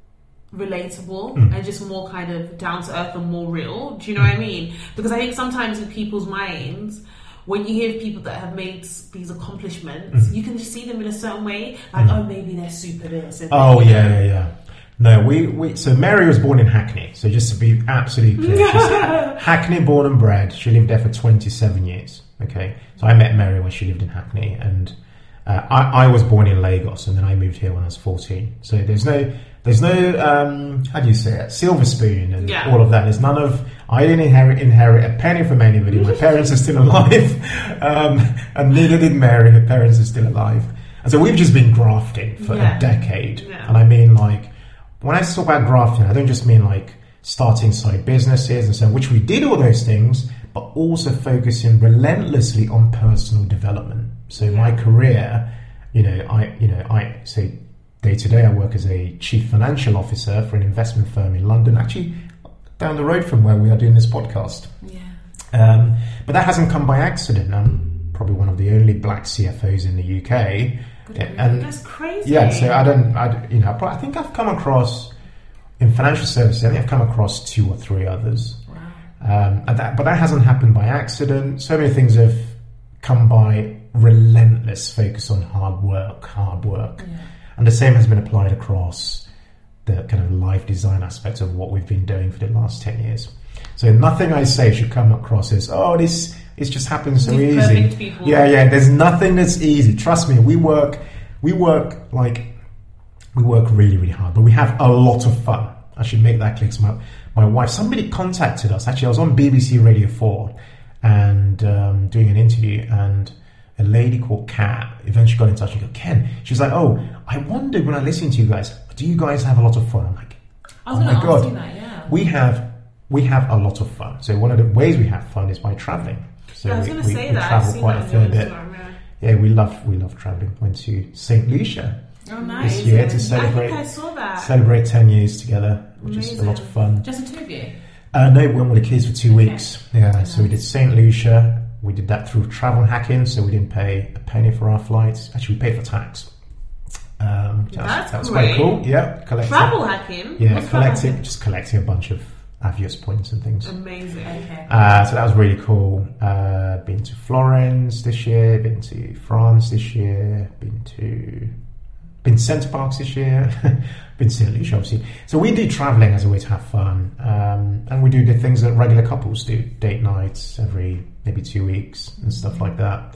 relatable Mm. and just more kind of down to earth and more real. Do you know what I mean? Because I think sometimes in people's minds, when you hear people that have made these accomplishments, Mm. you can just see them in a certain way. Like, Mm. oh, maybe they're super this. and Oh maybe yeah, yeah, yeah. No, we, we so Mary was born in Hackney. So just to be absolutely clear, she's Hackney born and bred. She lived there for twenty-seven years. Okay, so I met Mary when she lived in Hackney, and uh, I, I was born in Lagos, and then I moved here when I was fourteen. So there's no, there's no, um, how do you say it, silver spoon and Yeah. all of that. There's none of. I didn't inherit inherit a penny from anybody. My parents are still alive, um, and neither did Mary. Her parents are still alive, and so we've just been grafting for Yeah. a decade. Yeah. And I mean, like, when I talk about grafting, I don't just mean like starting side businesses and so on, which we did all those things, but also focusing relentlessly on personal development. So my career, you know, I, you know, I say day to day, I work as a chief financial officer for an investment firm in London, actually down the road from where we are doing this podcast. Yeah. Um, but that hasn't come by accident. I'm probably one of the only black C F Os in the U K. And That's crazy. yeah, so I don't, I, you know, I think I've come across in financial services. I think I've come across two or three others, Wow. um, and that, but that hasn't happened by accident. So many things have come by relentless focus on hard work, hard work, Yeah. and the same has been applied across the kind of life design aspects of what we've been doing for the last ten years. So nothing I say should come across as, oh, this. It's just happened so These easy. perfect people. Yeah, yeah. There's nothing that's easy. Trust me. We work, we work like, we work really, really hard, but we have a lot of fun. I should make that clear. 'Cause my my wife, somebody contacted us. Actually, I was on B B C Radio Four and um, doing an interview, and a lady called Kat eventually got in touch and go, Ken. She was like, oh, I wondered when I listened to you guys, do you guys have a lot of fun? I'm like, I was oh going my to god, ask you that. Yeah. we have we have a lot of fun. So one of the ways we have fun is by traveling. So I was we, going to we, say we that. I've travel seen quite that a fair on your bit. Instagram, yeah. Yeah, we love we love traveling. Went to Saint Lucia Oh, nice. this year to I celebrate think I saw that. celebrate ten years together, which is a lot of Amazing. fun. Just the two of you. Uh, no, we went with the kids for two weeks. Yeah, so we did Saint Lucia. We did that through travel hacking, so we didn't pay a penny for our flights. Actually, we paid for tax. Um, that That's was, that was great. quite cool. Yeah, collecting. Travel hacking? Yeah, What's collecting, travel just collecting a bunch of Avios points and things. hacking? Amazing. Okay. Uh, so that was really cool. Uh, been to Florence this year, been to France this year, been to been to Centre Parks this year, been to Saint Lucia, obviously. So we do travelling as a way to have fun, um, and we do the things that regular couples do: date nights every maybe two weeks and stuff like that.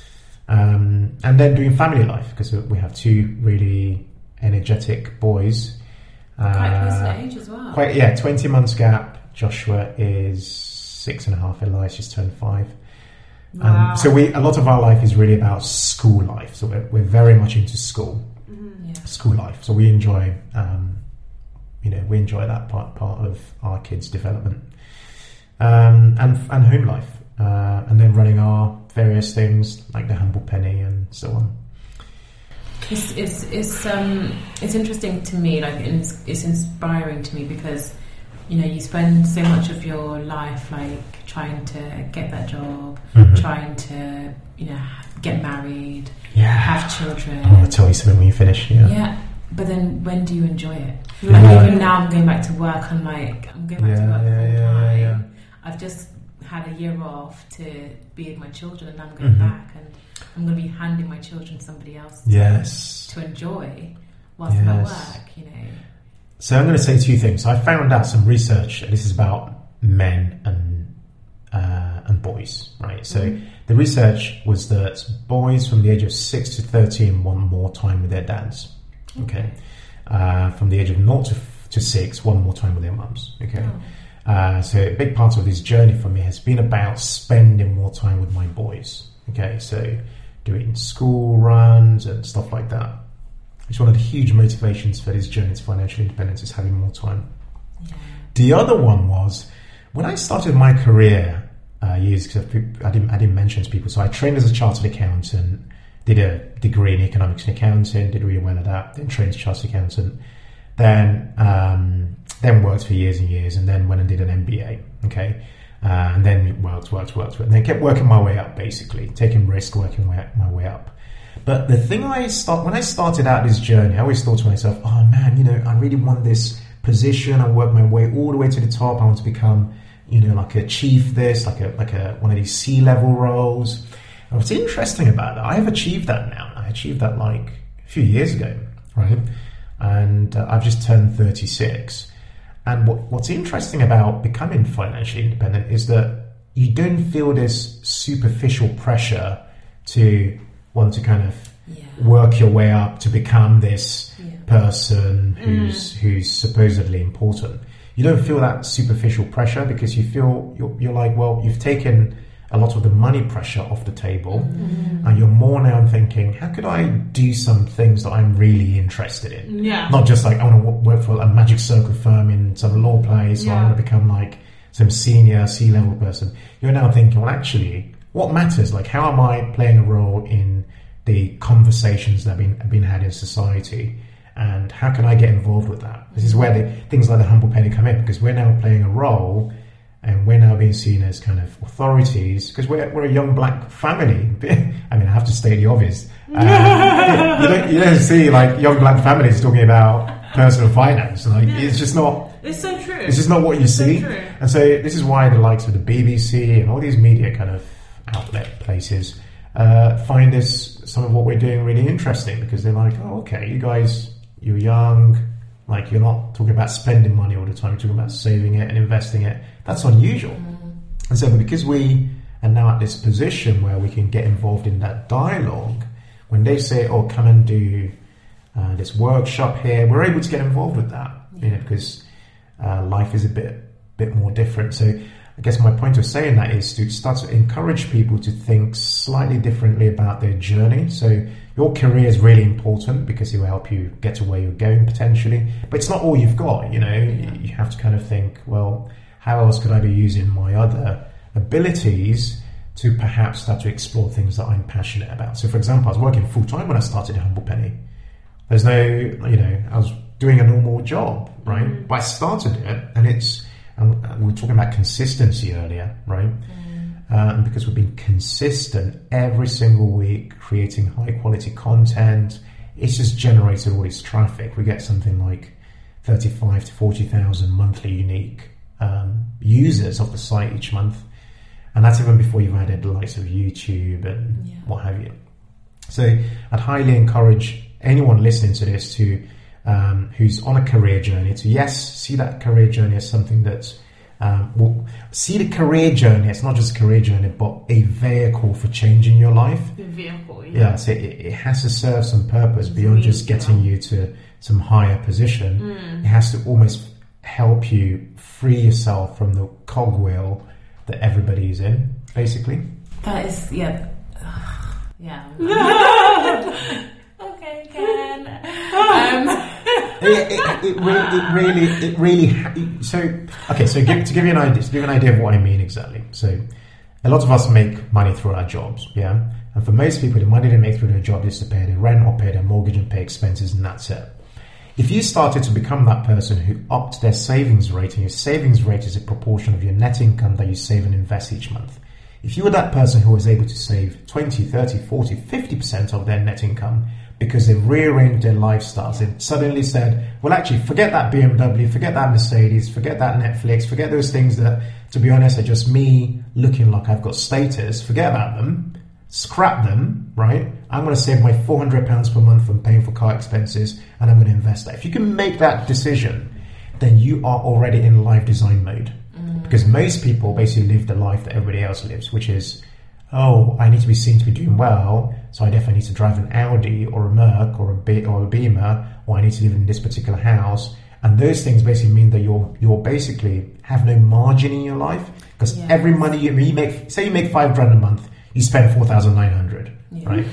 Um, and then doing family life, because we have two really energetic boys. Quite close Uh, to age as well. Quite, yeah, twenty months gap. Joshua is six and a half. Elias just turned five. Wow. Um, so we, a lot of our life is really about school life. So we're, we're very much into school, Yeah. school life. So we enjoy, um, you know, we enjoy that part part of our kids' development, um, and and home life, uh, and then running our various things like the Humble Penny and so on. It's it's it's um it's interesting to me, like it's, it's inspiring to me because you know you spend so much of your life like trying to get that job, Mhm. trying to you know get married, Yeah, have children. I want to tell you something when you finish. Yeah, Yeah, but then when do you enjoy it? Yeah. Like even now, I'm going back to work. I'm like I'm going back Yeah, to work yeah, full yeah, time. yeah. I've just had a year off to be with my children, and now I'm going Mhm. back, and I'm going to be handing my children to somebody else. Yes. To enjoy whilst I'm at Yes. work, you know. So I'm going to say two things. I found out some research. This is about men and uh, and boys, right? So Mm. the research was that boys from the age of six to thirteen want more time with their dads. Okay, uh, from the age of naught to, to six, want more time with their mums. Okay, Oh. uh, so a big part of this journey for me has been about spending more time with my boys. Okay, so doing school runs and stuff like that. It's one of the huge motivations for this journey to financial independence is having more time. Yeah. The other one was when I started my career uh, years because I didn't I didn't mention to people. So I trained as a chartered accountant, did a degree in economics and accounting, did really well at that. Then trained as a chartered accountant, then um, then worked for years and years, and then went and did an M B A. Okay. Uh, and then worked, worked, worked, and then kept working my way up, basically taking risk, working way, my way up. But the thing I start when I started out this journey, I always thought to myself, "Oh man, you know, I really want this position. I work my way all the way to the top. I want to become, you know, like a chief, this, like a like a one of these C level roles." And what's interesting about that, I have achieved that now. I achieved that like a few years ago, right? And uh, I've just turned thirty-six. And what, what's interesting about becoming financially independent is that you don't feel this superficial pressure to want to kind of Yeah. work your way up to become this Yeah. person who's who's supposedly important. You don't feel that superficial pressure because you feel you're, you're like, well, you've taken a lot of the money pressure off the table, Mm-hmm. and you're more now thinking, how could I do some things that I'm really interested in? Yeah. Not just like I want to work for a magic circle firm in some law place, or I Yeah. want to become like some senior C-level person. You're now thinking, well, actually, what matters? Like, how am I playing a role in the conversations that have been have been had in society, and how can I get involved with that? This is where the things like the Humble Penny come in, because we're now playing a role, and we're now being seen as kind of authorities because we're we're a young black family. I mean, I have to state the obvious. Uh, you, don't, you don't see like young black families talking about personal finance. Like Yeah. it's just not. It's so true. It's just not what you So see. true. And so this is why the likes of the B B C and all these media kind of outlet places uh, find this some of what we're doing really interesting, because they're like, oh, okay, you guys, you're young, like you're not talking about spending money all the time, you're talking about saving it and investing it. That's unusual. And so because we are now at this position where we can get involved in that dialogue, when they say, oh, come and do uh, this workshop here, we're able to get involved with that, you know, because uh, life is a bit bit more different. So I guess my point of saying that is to start to encourage people to think slightly differently about their journey. So your career is really important because it will help you get to where you're going potentially, but it's not all you've got, you know. Yeah. You have to kind of think, well, how else could I be using my other abilities to perhaps start to explore things that I'm passionate about? So for example, I was working full time when I started Humble Penny. There's no, you know, I was doing a normal job, right? Mm. But I started it, and it's and we were talking about consistency earlier, right? Mm. Uh, and because we've been consistent every single week, creating high quality content, it's just generated all this traffic. We get something like thirty-five to forty thousand monthly unique um, users of the site each month. And that's even before you've added the likes of YouTube and yeah. what have you. So I'd highly encourage anyone listening to this to, um, who's on a career journey, to yes, see that career journey as something that's, um, well, see the career journey, it's not just a career journey, but a vehicle for changing your life. A vehicle, yeah. Yeah, so it, it has to serve some purpose beyond just getting you to some higher position. Mm. It has to almost help you free yourself from the cogwheel that everybody is in, basically. That is, yeah. Yeah. Okay, Ken. Um. it, it, it, really, it really, it really. It, so, okay, so give, to give you an idea, to give you an idea of what I mean exactly. So, a lot of us make money through our jobs, yeah. And for most people, the money they make through their job is to pay their rent or pay their mortgage and pay expenses, and that's it. If you started to become that person who upped their savings rate, and your savings rate is a proportion of your net income that you save and invest each month. If you were that person who was able to save twenty, thirty, forty, fifty percent of their net income because they've rearranged their lifestyles, they suddenly said, well, actually, forget that B M W, forget that Mercedes, forget that Netflix, forget those things that, to be honest, are just me looking like I've got status, forget about them. Scrap them, right? I'm going to save my four hundred pounds per month from paying for car expenses, and I'm going to invest that. If you can make that decision, then you are already in life design mode. Mm. Because most people basically live the life that everybody else lives, which is, oh, I need to be seen to be doing well, so I definitely need to drive an Audi or a Merc or a, B- or a Beamer, or I need to live in this particular house. And those things basically mean that you're you're basically have no margin in your life, because yes. every money you, you make, say you make five grand a month, you spend four thousand nine hundred, yeah. right?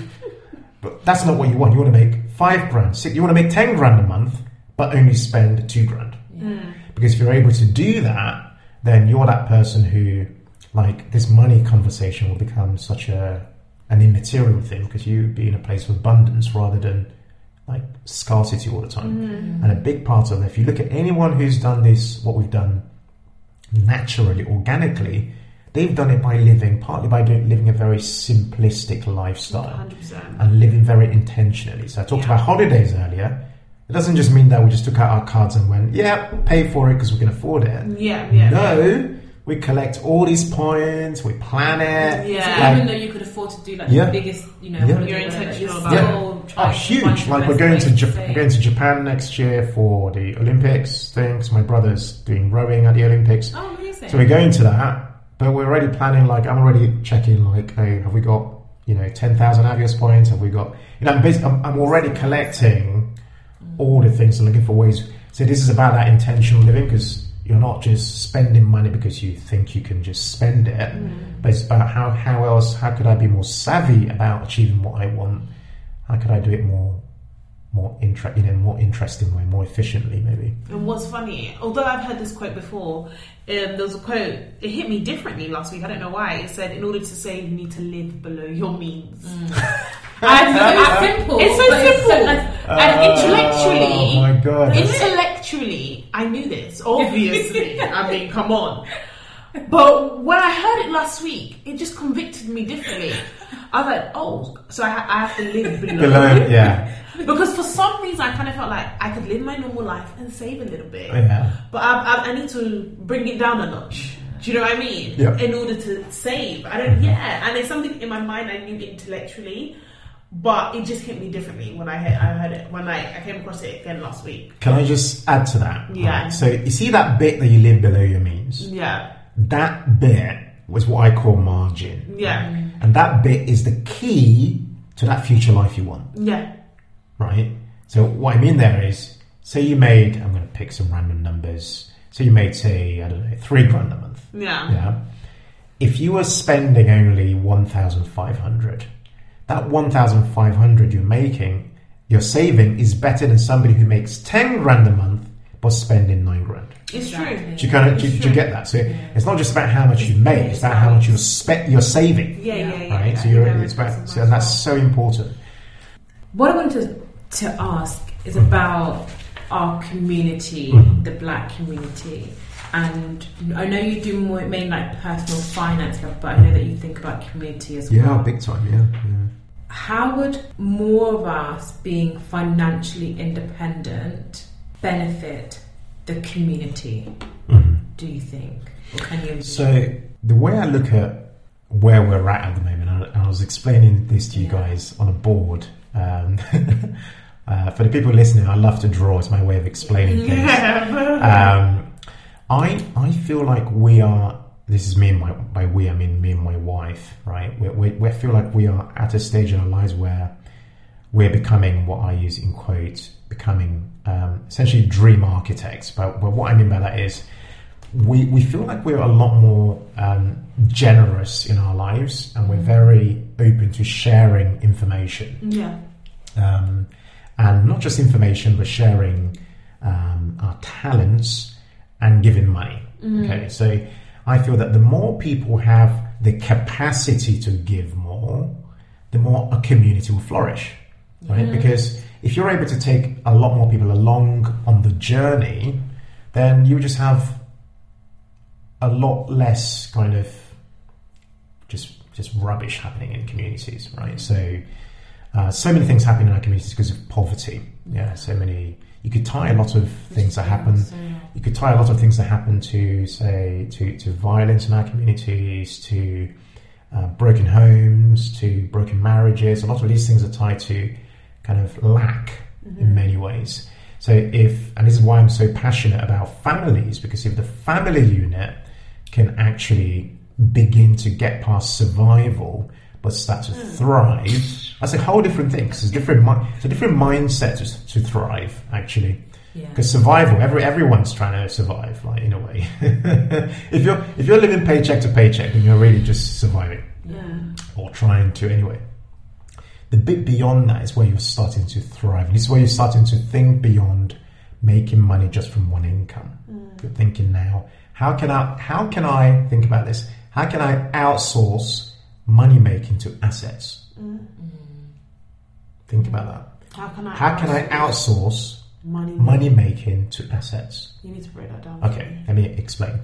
But that's not what you want. You want to make five grand, six, you want to make ten grand a month, but only spend two grand. Yeah. Because if you're able to do that, then you're that person who, like, this money conversation will become such a an immaterial thing, because you be in a place of abundance rather than like scarcity all the time. Mm. And a big part of it, if you look at anyone who's done this, what we've done naturally, organically, they've done it by living, partly by doing, living a very simplistic lifestyle. one hundred percent. And living very intentionally. So I talked yeah. about holidays earlier. It doesn't just mean that we just took out our cards and went, yeah, pay for it because we can afford it. Yeah, yeah. No, we collect all these points, we plan it. Yeah, like, even though you could afford to do like yeah. the biggest, you know, yeah. holiday, you're intentional about yeah. it. Oh, huge! Like we're going to Jap- we're going to Japan next year for the Olympics thing, because my brother's doing rowing at the Olympics. Oh, amazing! So we're going to that. But we're already planning, like, I'm already checking, like, hey, have we got, you know, ten thousand Avios points? Have we got, you know, I'm, basically, I'm, I'm already collecting all the things and looking for ways. So this is about that intentional living, because you're not just spending money because you think you can just spend it, mm. but it's about how, how else, how could I be more savvy about achieving what I want? How could I do it more, more inter- in a more interesting way, more efficiently, maybe? And what's funny, although I've heard this quote before, um, there was a quote, it hit me differently last week, I don't know why. It said, in order to save, you need to live below your means. Mm. And it's simple. It's so simple. So, like, uh, and intellectually, oh my God. intellectually, I knew this, obviously. I mean, come on. But when I heard it last week, it just convicted me differently. I was like, oh, so I, ha- I have to live below. Below, yeah. Because for some reason, I kind of felt like I could live my normal life and save a little bit. Yeah. But I, I, I need to bring it down a notch. Do you know what I mean? Yep. In order to save. I don't, yeah. And it's something in my mind I knew intellectually, but it just hit me differently when I heard, I heard it, when I, I came across it again last week. Can I just add to that? Yeah. Right? So you see that bit that you live below your means? Yeah. That bit was what I call margin. Yeah. And that bit is the key to that future life you want. Yeah. Right? So what I mean there is, say you made, I'm going to pick some random numbers. So you made, say, I don't know, three grand a month. Yeah. Yeah. If you were spending only one thousand five hundred, that one thousand five hundred you're making, your saving is better than somebody who makes ten grand a month but spending nine grand. It's Exactly. true. Do you kind of do, do you get that? So yeah. It's not just about how much you make; it's about how much you're spe- you're saving. Yeah, yeah, yeah. Right. yeah, so you're yeah, it's about so, and that's so important. What I wanted to, to ask is about our community, Mm-hmm. the Black community. And I know you do more, mainly like personal finance stuff, but I know that you think about community as Yeah, well. big time. Yeah, yeah. How would more of us being financially independent benefit the community, Mhm. do you think? Or can you? So the way I look at where we're at at the moment, I, I was explaining this to you Yeah. guys on a board. Um, uh, for the people listening, I love to draw. It's my way of explaining things. Um, I I feel like we are. This is me and my by we I mean me and my wife, right? We we, we feel like we are at a stage in our lives where we're becoming what I use in quotes, becoming um, essentially dream architects. But, but what I mean by that is we we feel like we're a lot more um, generous in our lives, and we're very open to sharing information. Yeah. Um, and not just information, but sharing um, our talents and giving money. Mm. Okay, so I feel that the more people have the capacity to give more, the more a community will flourish, right? Yeah. Because if you're able to take a lot more people along on the journey, then you just have a lot less kind of just just rubbish happening in communities, right? So. Uh, so many things happen in our communities because of poverty. Yeah, so many. You could tie a lot of things that happen. You could tie a lot of things that happen to, say, to, to violence in our communities, to uh, broken homes, to broken marriages. A lot of these things are tied to kind of lack mm-hmm. in many ways. So if, and this is why I'm so passionate about families, because if the family unit can actually begin to get past survival but start to mm. thrive, that's a whole different thing. Cause it's different. It's a different mindset to, to thrive, actually. Because yeah. survival, every everyone's trying to survive, like in a way. if you're if you're living paycheck to paycheck, then you're really just surviving, yeah. or trying to anyway. The bit beyond that is where you're starting to thrive. And this is where you're starting to think beyond making money just from one income. Mm. You're thinking now, how can I? How can I think about this? How can I outsource money making to assets? Mm. Think about that. How can I? How can I outsource money money making to assets? You need to break that down. Okay, let me explain.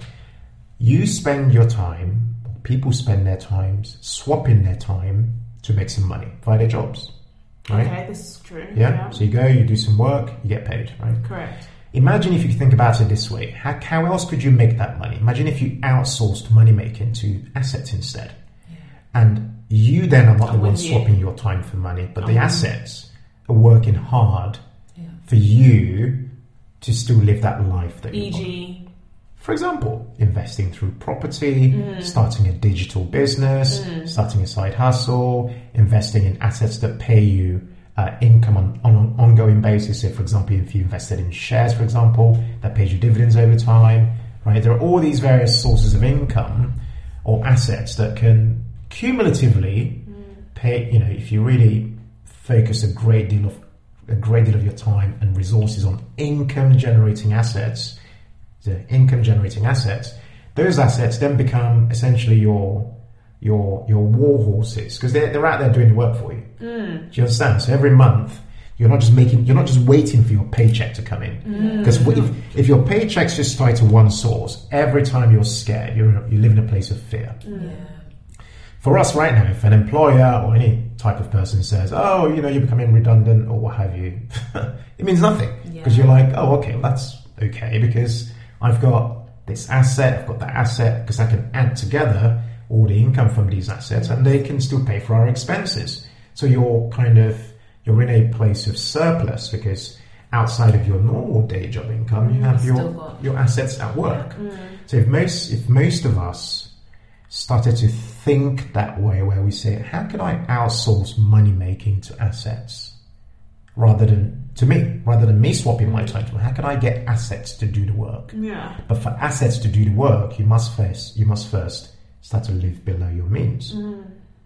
You spend your time, people spend their times swapping their time to make some money via their jobs. Right? Okay, this is true. Yeah? yeah. So you go, you do some work, you get paid, right? Correct. Imagine if you think about it this way. How, how else could you make that money? Imagine if you outsourced money making to assets instead. Yeah. And you then are not I'm the one with you. swapping your time for money, but I'm the assets are working hard yeah. for you to still live that life that you for want. example, For example, investing through property, mm. starting a digital business, mm. starting a side hustle, investing in assets that pay you uh, income on, on an ongoing basis. So, for example, if you invested in shares, for example, that pays you dividends over time, right? There are all these various sources of income or assets that can cumulatively mm. pay, you know, if you really focus a great deal of a great deal of your time and resources on income generating assets, the income generating assets, those assets then become essentially your your your war horses, because they're, they're out there doing the work for you. Mm. Do you understand? So every month you're not just making you're not just waiting for your paycheck to come in, because mm. if, if your paycheck's just tied to one source, every time you're scared, you're in a, you live in a place of fear. Mm. Yeah. For us right now, if an employer or any type of person says, oh, you know, you're becoming redundant or what have you, it means nothing, because yeah. you're like, oh, okay, well, that's okay, because I've got this asset, I've got that asset, because I can add together all the income from these assets and they can still pay for our expenses. So you're kind of, you're in a place of surplus, because outside of your normal day job income, you have your, your assets at work. Mm. So if most, if most of us started to think that way, where we say, how can I outsource money making to assets rather than to me, rather than me swapping my time to how can I get assets to do the work? Yeah. But for assets to do the work, you must first you must first start to live below your means. Mm.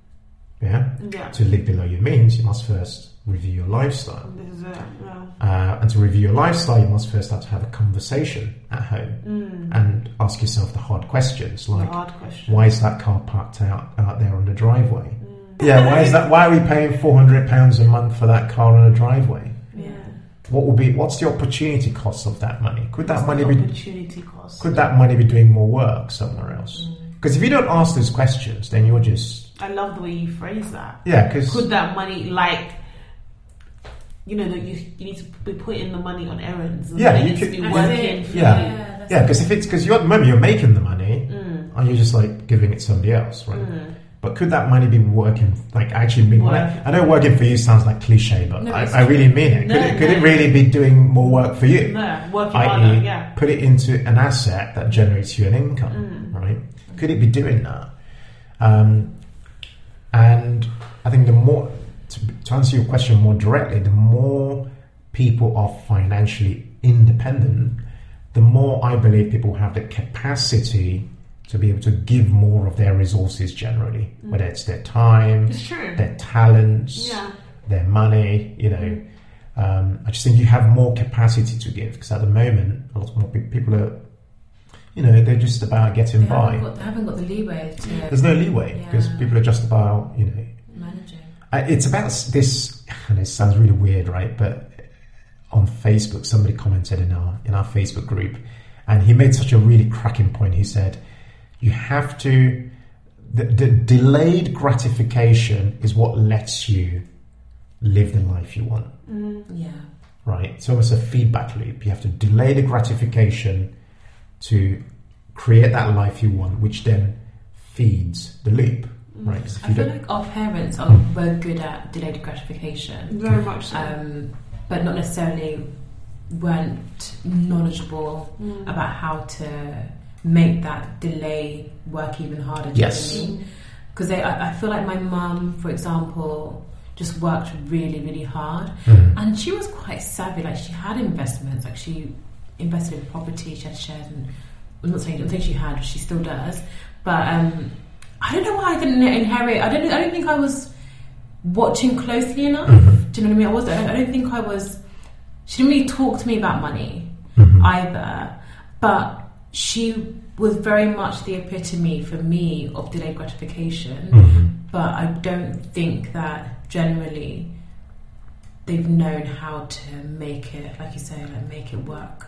Yeah? Yeah. To live below your means, you must first review your lifestyle. This is it, yeah. Uh, and to review your lifestyle, you must first start to have a conversation at home mm. and ask yourself the hard questions, like, hard question. Why is that car parked out, out there on the driveway? Mm. Yeah, why is that? Why are we paying four hundred pounds a month for that car on a driveway? Yeah. what will be what's the opportunity cost of that money? Could that What's money the be opportunity cost? could that money be doing more work somewhere else? Because if you don't ask those questions, then you're just I love the way you phrase that. yeah. Because Could that money, like, you know, that you you need to be putting the money on errands. And Yeah, it you needs to could- be That's working. it. for Yeah. you. that's yeah, it. because if it's because you're remember you're making the money, Mm. and you're just like giving it to somebody else, right? Mm. But could that money be working, like actually being, Working. I know working for you sounds like cliche, but No, I, it's I really mean it. Could, No, it. could no. it really be doing more work for you? No, working that harder, is, yeah. put it into an asset that generates you an income, Mm. right? Could it be doing that? Um, and I think the more, to, to answer your question more directly, the more people are financially independent, the more I believe people have the capacity to be able to give more of their resources generally, Mm. whether it's their time, It's true. their talents, Yeah. their money, you know. Um, I just think you have more capacity to give because at the moment, a lot more pe- people are, you know, they're just about getting They by. haven't, got, they haven't got the leeway to There's no leeway because Yeah. people are just about, you know, managing. uh, it's about s- this, and it sounds really weird, right? But on Facebook, somebody commented in our in our Facebook group, and he made such a really cracking point. He said, "You have to the, the delayed gratification is what lets you live the life you want." Yeah. Right? It's almost a feedback loop. You have to delay the gratification to create that life you want, which then feeds the loop. Right? 'Cause if I you feel don't- like our parents are were good at delayed gratification, Very much so. um, but not necessarily weren't knowledgeable Mm. about how to make that delay work even harder. do you know what Yes. I mean? Because I, I feel like my mum, for example, just worked really, really hard, Mhm. and she was quite savvy. Like she had investments, like she invested in property, she had shares, and I'm not saying I don't think she had, she still does. But um, I don't know why I didn't inherit. I don't. I don't think I was watching closely enough. Mhm. Do you know what I mean? I was. I don't, I don't think I was. She didn't really talk to me about money Mhm. either, but she was very much the epitome for me of delayed gratification. Mhm. But I don't think that generally they've known how to make it, like you say, like make it work.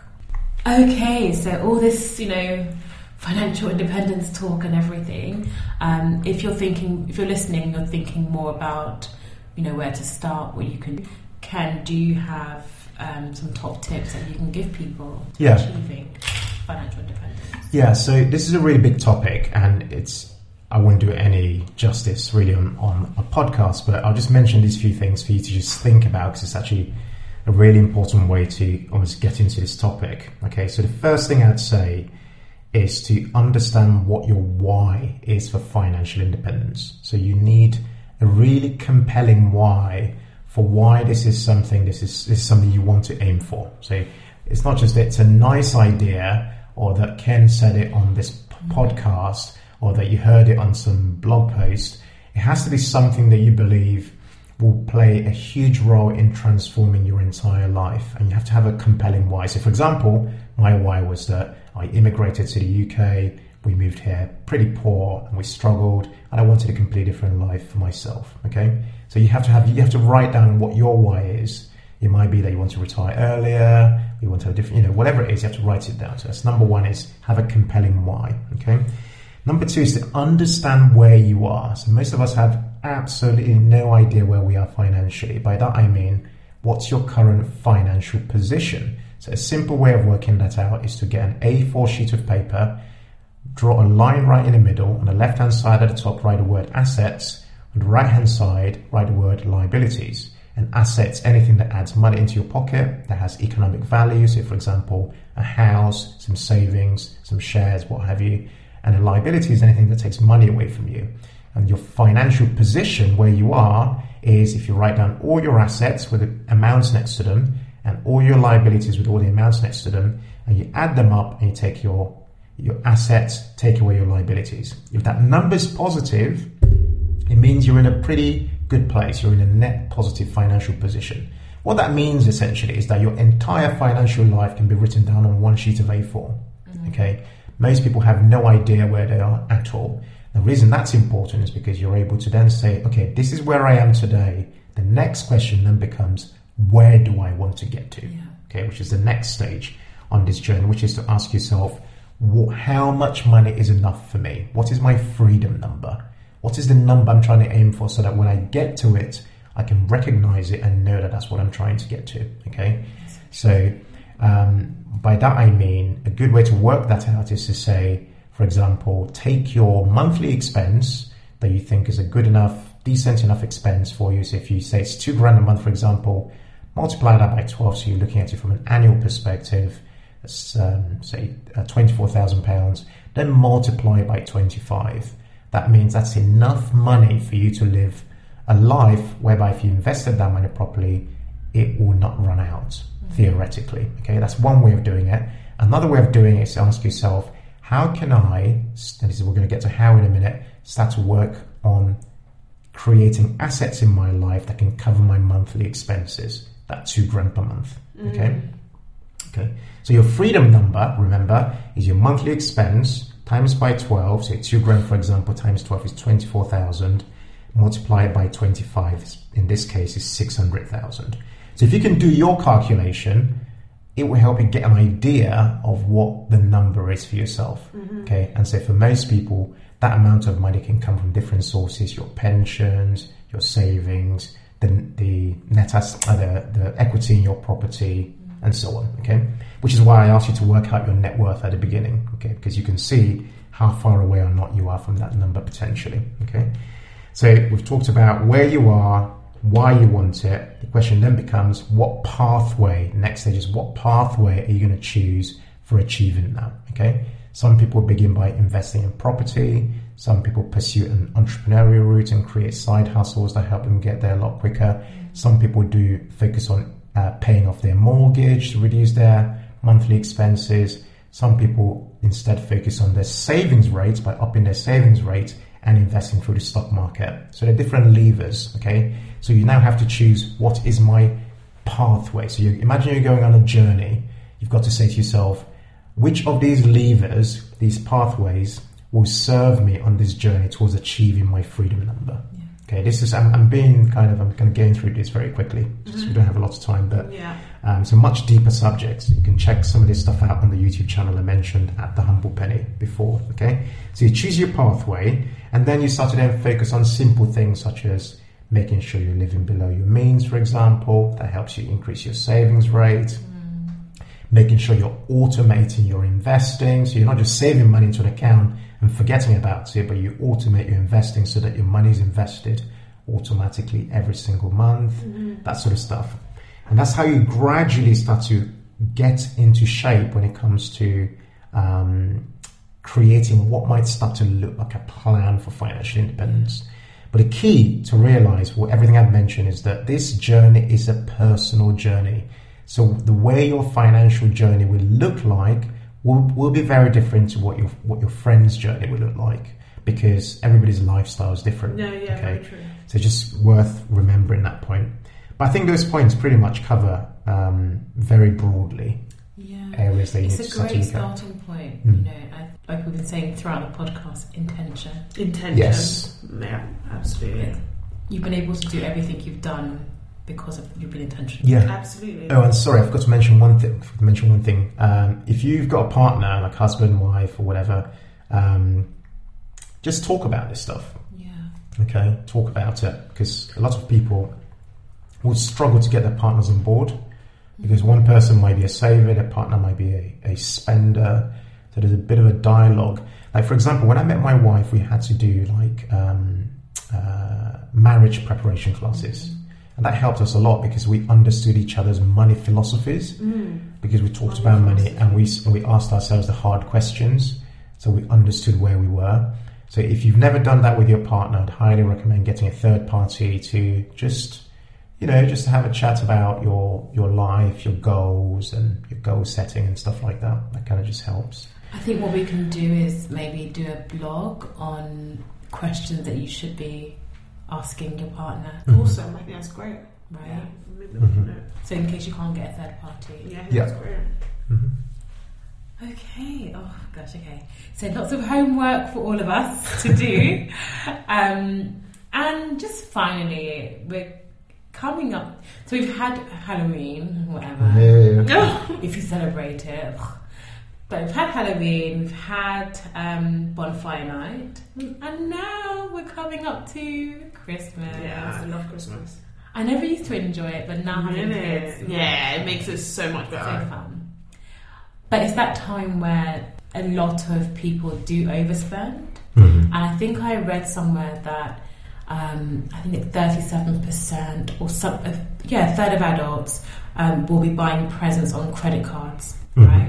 Okay, so all this, you know, financial independence talk and everything. Um, if you're thinking, if you're listening, you're thinking more about, you know, where to start, what you can. Ken, do you have um, some top tips that you can give people to Yeah. achieving financial independence? Yeah, so this is a really big topic, and it's I won't do it any justice really on, on a podcast, but I'll just mention these few things for you to just think about because it's actually a really important way to almost get into this topic. Okay, so the first thing I'd say is to understand what your why is for financial independence. So you need a really compelling why for why this is something this is, this is something you want to aim for. So it's not just that it's a nice idea or that Ken said it on this p- podcast or that you heard it on some blog post. It has to be something that you believe will play a huge role in transforming your entire life, and you have to have a compelling why. So for example, my why was that I immigrated to the U K, we moved here pretty poor and we struggled, and I wanted a completely different life for myself. Okay, so you have to have you have to write down what your why is. It might be that you want to retire earlier, you want to have a different, you know, whatever it is, you have to write it down. So that's number one, is have a compelling why. Okay. Number two is to understand where you are. So most of us have absolutely no idea where we are financially. By that I mean, what's your current financial position? So a simple way of working that out is to get an A four sheet of paper, draw a line right in the middle, on the left-hand side at the top write the word assets, on the right-hand side write the word liabilities. And assets, anything that adds money into your pocket, that has economic value. So for example, a house, some savings, some shares, what have you. And a liability is anything that takes money away from you. And your financial position, where you are, is if you write down all your assets with the amounts next to them and all your liabilities with all the amounts next to them, and you add them up and you take your your assets, take away your liabilities. If that number's positive, it means you're in a pretty good place. You're in a net positive financial position. What that means essentially is that your entire financial life can be written down on one sheet of A four. Mm-hmm. Okay. Most people have no idea where they are at all. The reason that's important is because you're able to then say, okay, this is where I am today. The next question then becomes, where do I want to get to? Yeah. Okay, which is the next stage on this journey, which is to ask yourself, what, how much money is enough for me? What is my freedom number? What is the number I'm trying to aim for, so that when I get to it, I can recognize it and know that that's what I'm trying to get to. Okay, so um, by that I mean, a good way to work that out is to say, for example, take your monthly expense that you think is a good enough, decent enough expense for you. So if you say it's two grand a month, for example, multiply that by twelve, so you're looking at it from an annual perspective. That's um, say uh, twenty-four thousand pounds. Then multiply by twenty-five. That means that's enough money for you to live a life whereby if you invested that money properly, it will not run out, mm-hmm. theoretically. Okay, that's one way of doing it. Another way of doing it is to ask yourself, how can I, and this is, we're going to get to how in a minute, start to work on creating assets in my life that can cover my monthly expenses, that two grand per month. Okay. Mm. Okay. So your freedom number, remember, is your monthly expense times by twelve. So two grand, for example, times twelve is twenty-four thousand. Multiply it by twenty-five, in this case, is six hundred thousand. So if you can do your calculation, it will help you get an idea of what the number is for yourself. Mm-hmm. Okay. And so for most people, that amount of money can come from different sources: your pensions, your savings, the the net asset, uh, the, the equity in your property, and so on. Okay, which is why I asked you to work out your net worth at the beginning. Okay, because you can see how far away or not you are from that number potentially. Okay, so we've talked about where you are, why you want it. The question then becomes, what pathway? Next stage is, what pathway are you going to choose for achieving that? Okay. Some people begin by investing in property. Some people pursue an entrepreneurial route and create side hustles that help them get there a lot quicker. Some people do focus on uh, paying off their mortgage to reduce their monthly expenses. Some people instead focus on their savings rates by upping their savings rate and investing through the stock market. So there are different levers, okay? So you now have to choose, what is my pathway? So you imagine you're going on a journey. You've got to say to yourself, which of these levers, these pathways, will serve me on this journey towards achieving my freedom number? Yeah. Okay, this is, I'm, I'm being kind of, I'm kind of going through this very quickly, just mm-hmm. we don't have a lot of time, but yeah. um, it's a much deeper subject. You can check some of this stuff out on the YouTube channel I mentioned at The Humble Penny before, okay? So you choose your pathway, and then you start to then focus on simple things such as making sure you're living below your means, for example. That helps you increase your savings rate. Mm. Making sure you're automating your investing, so you're not just saving money into an account and forgetting about it, but you automate your investing so that your money is invested automatically every single month, mm-hmm. that sort of stuff. And that's how you gradually start to get into shape when it comes to um, creating what might start to look like a plan for financial independence. But the key to realize, well, everything I've mentioned, is that this journey is a personal journey. So the way your financial journey will look like will, will be very different to what your what your friend's journey will look like, because everybody's lifestyle is different. Yeah, yeah, okay? very true. So just worth remembering that point. But I think those points pretty much cover um, very broadly yeah. areas that you it's need to a start to great look at. starting point. Mm. You know, I, like we've been saying throughout the podcast, intention. Intention. Yes. Yeah, absolutely. You've been able to do everything you've done because of you've been intentional. Yeah, absolutely. Oh, and sorry, I forgot to mention one thing. To mention one thing. Um, if you've got a partner, like husband, wife, or whatever, um, just talk about this stuff. Yeah. Okay, talk about it, because a lot of people will struggle to get their partners on board, because one person might be a saver, their partner might be a, a spender. So there's a bit of a dialogue. Like, for example, when I met my wife, we had to do like um, uh, marriage preparation classes. Mm. And that helped us a lot because we understood each other's money philosophies, mm. because we talked about money and we and we asked ourselves the hard questions, so we understood where we were. So if you've never done that with your partner, I'd highly recommend getting a third party to just, you know, just have a chat about your your life, your goals, and your goal setting and stuff like that. That kind of just helps. I think what we can do is maybe do a blog on questions that you should be asking your partner. Mm-hmm. Awesome, I think that's great. Right? Yeah. Mm-hmm. So in case you can't get a third party. Yeah, I think yeah. that's great. Mm-hmm. Okay, oh gosh, okay. So lots of homework for all of us to do. um, and just finally, we're coming up. So we've had Halloween, whatever. Yeah. If you celebrate it. But we've had Halloween, we've had um, Bonfire Night, and now we're coming up to Christmas. Yeah, I love Christmas. I never used to enjoy it, but now having kids, yeah, it makes it so much so better. fun. But it's that time where a lot of people do overspend, Mm-hmm. and I think I read somewhere that um, I think it's thirty-seven percent or some, uh, yeah, a third of adults um, will be buying presents on credit cards, Mm-hmm. right?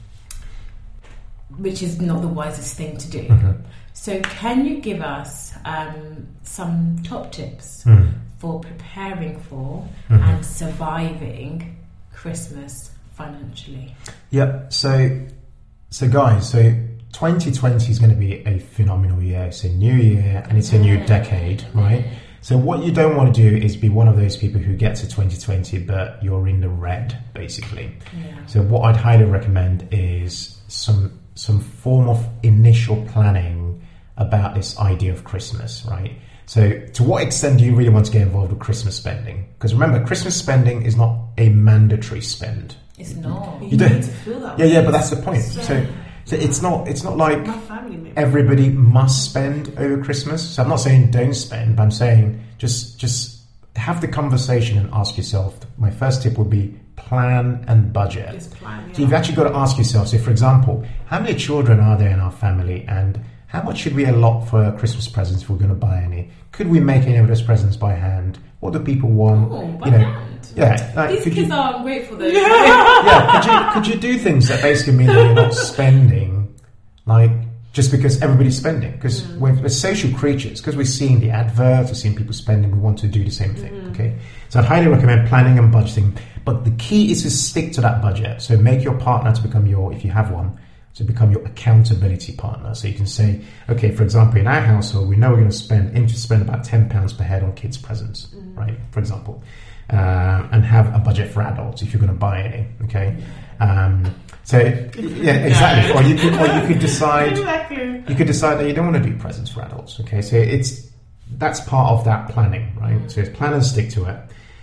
Which is not the wisest thing to do. Mm-hmm. So, can you give us um, some top tips Mm. for preparing for Mhm. and surviving Christmas financially? Yeah. So, so guys, so twenty twenty is going to be a phenomenal year. It's a new year and it's a new Yeah. decade, right? So what you don't want to do is be one of those people who get to twenty twenty, but you're in the red, basically. Yeah. So what I'd highly recommend is some some form of initial planning about this idea of Christmas, right? So to what extent do you really want to get involved with Christmas spending? Because remember, Christmas spending is not a mandatory spend. It's not. You, You don't- need to feel that Yeah, way. yeah, but that's the point. So- So, so it's not it's not like My family members. everybody must spend over Christmas. So I'm not saying don't spend, but I'm saying just just have the conversation and ask yourself. My first tip would be plan and budget. Just plan, So you've yeah. actually got to ask yourself, so for example, how many children are there in our family and how much should we allot for Christmas presents if we're going to buy any? Could we make any of those presents by hand? What do people want? Oh, by you know, hand. yeah. Like, These could kids you, are ungrateful though. yeah, could you could you do things that basically mean that you're not spending like just because everybody's spending? Because Mm. we're, we're social creatures. Because we're seeing the adverts, we're seeing people spending. We want to do the same thing. Mm-hmm. Okay, so I'd highly recommend planning and budgeting. But the key is to stick to that budget. So make your partner to become your, if you have one, to become your accountability partner. So you can say, okay, for example, in our household, we know we're going to spend, aim to spend about ten pounds per head on kids' presents, Mm-hmm. right? For example, uh, and have a budget for adults if you're going to buy any. Okay. Um, so yeah, exactly. Or you could, or you could decide. Exactly. You could decide that you don't want to do presents for adults. Okay, so it's that's part of that planning, right? So it's plan and stick to it.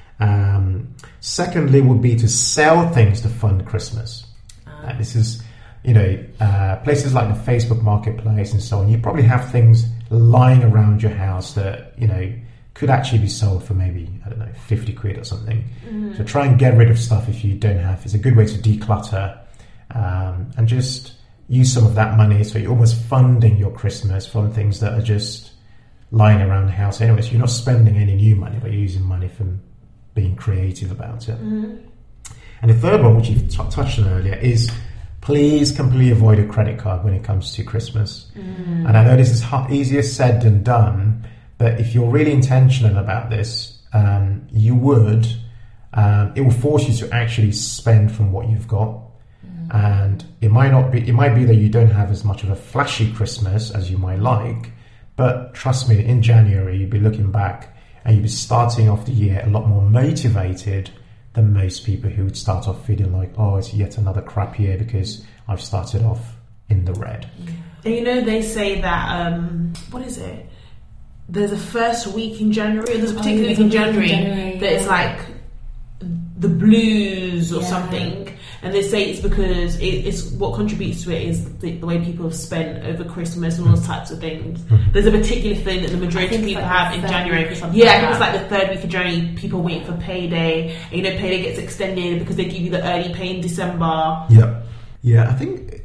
Um, secondly, would be to sell things to fund Christmas. Uh, this is, you know, uh, places like the Facebook Marketplace and so on. You probably have things lying around your house that you know could actually be sold for maybe I don't know fifty quid or something. Mm. So try and get rid of stuff if you don't have. It's a good way to declutter um, and just use some of that money. So you're almost funding your Christmas from things that are just lying around the house anyway. So you're not spending any new money, but you're using money from being creative about it. Mm-hmm. And the third one, which you've t- touched on earlier, is please completely avoid a credit card when it comes to Christmas. Mm. And I know this is hard, easier said than done, but if you're really intentional about this, um, you would, um, it will force you to actually spend from what you've got. Mm. And it might not be, it might be that you don't have as much of a flashy Christmas as you might like, but trust me, in January, you'll be looking back and you'll be starting off the year a lot more motivated than most people who would start off feeling like, oh, it's yet another crap year because I've started off in the red. And you know, they say that, um, what is it? There's a first week in January, or there's a particular Oh, week yeah, in the week in January, January, that it's yeah. like the blues or Yeah. something. And they say it's because it, it's what contributes to it is the, the way people have spent over Christmas and all those types of things. There's a particular thing that the majority of think it's people like have the in third January. week or something Yeah, like I think it's that. like the third week of January, people waiting for payday. And, you know, payday gets extended because they give you the early pay in December. Yeah. Yeah, I think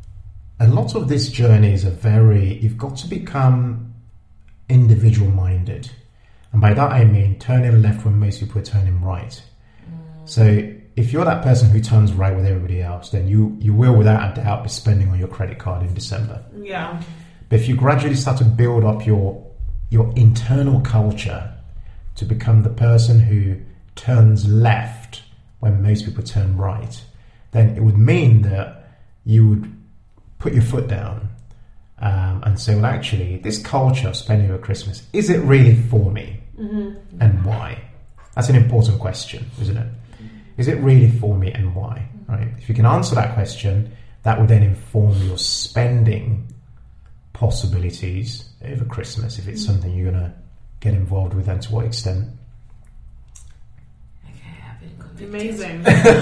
a lot of these journeys are very, you've got to become individual minded. And by that I mean turning left when most people are turning right. So if you're that person who turns right with everybody else, then you, you will without a doubt be spending on your credit card in December. Yeah. But if you gradually start to build up your your internal culture to become the person who turns left when most people turn right, then it would mean that you would put your foot down um, and say, well, actually, this culture of spending over Christmas, is it really for me? Mm-hmm. And why? That's an important question, isn't it? Is it really for me and why? Right? If you can answer that question, that would then inform your spending possibilities over Christmas, if it's something you're going to get involved with and to what extent. been convicted. Amazing.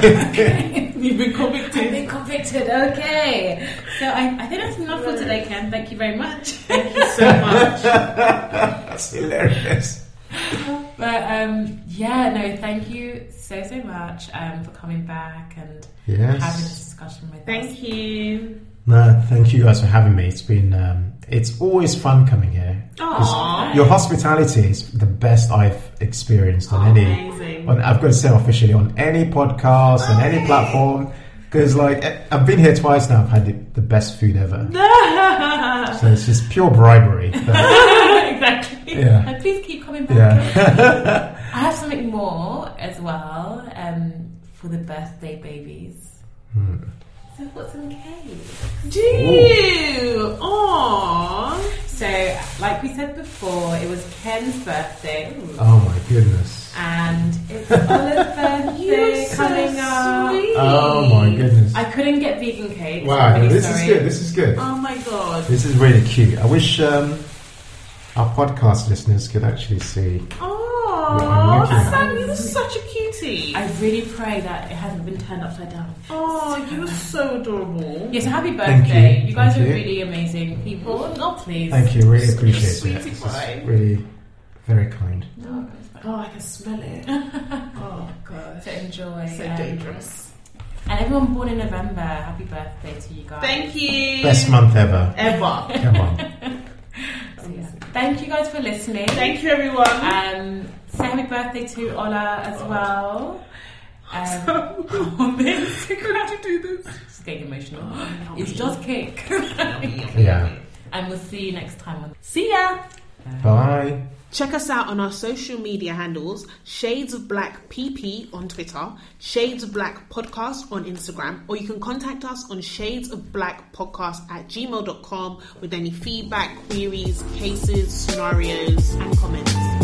Okay. You've been convicted. I've been convicted. Okay. So I, I think that's enough for today, Ken. Thank you very much. Thank you so much. That's hilarious. But um, yeah, no, thank you so so much um, for coming back and Yes. having this discussion with us. Thank you. No, thank you guys for having me. It's been, um, it's always fun coming here. 'Cause Aww. your hospitality is the best I've experienced on Oh, any, amazing. on, I've got to say officially, on any podcast, on any Okay. platform. Because like, eh, I've been here twice now, I've had the, the best food ever. So it's just pure bribery. But, Exactly. yeah. And please keep coming back. Yeah. I have something more as well um, for the birthday babies. Hmm. So I've got some cake. Do you? Aww. So, like we said before, it was Ken's birthday. Ooh. Oh my goodness. And it's Ola's birthday You're so coming up. sweet. Oh my goodness. I couldn't get vegan cake. so Wow, I'm really this sorry. is good. This is good. Oh my god. This is really cute. I wish um, our podcast listeners could actually see. Oh, I'm looking at. Sam, you're such a cutie. I really pray that it hasn't been turned upside down. Oh, you're so adorable. Yes, happy Thank birthday. you. You, guys Thank are you. really amazing people. Oh, please. Thank you. Really Such a appreciate it. sweetie This is pie. really very kind. Oh, Oh, I can smell it. Oh god. so enjoy. So um, dangerous. And everyone born in November, happy birthday to you guys. Thank you. Best month ever. ever. Come on. So, yeah. Thank you guys for listening. Thank you, everyone. Um, say happy birthday to Ola as well. Um, oh, this. How did you do this? It's getting emotional. It's just cake. Yeah. And we'll see you next time. On See ya. Bye. Check us out on our social media handles, Shades of Black P P on Twitter, Shades of Black Podcast on Instagram, or you can contact us on shades of black podcast at gmail dot com with any feedback, queries, cases, scenarios, and comments.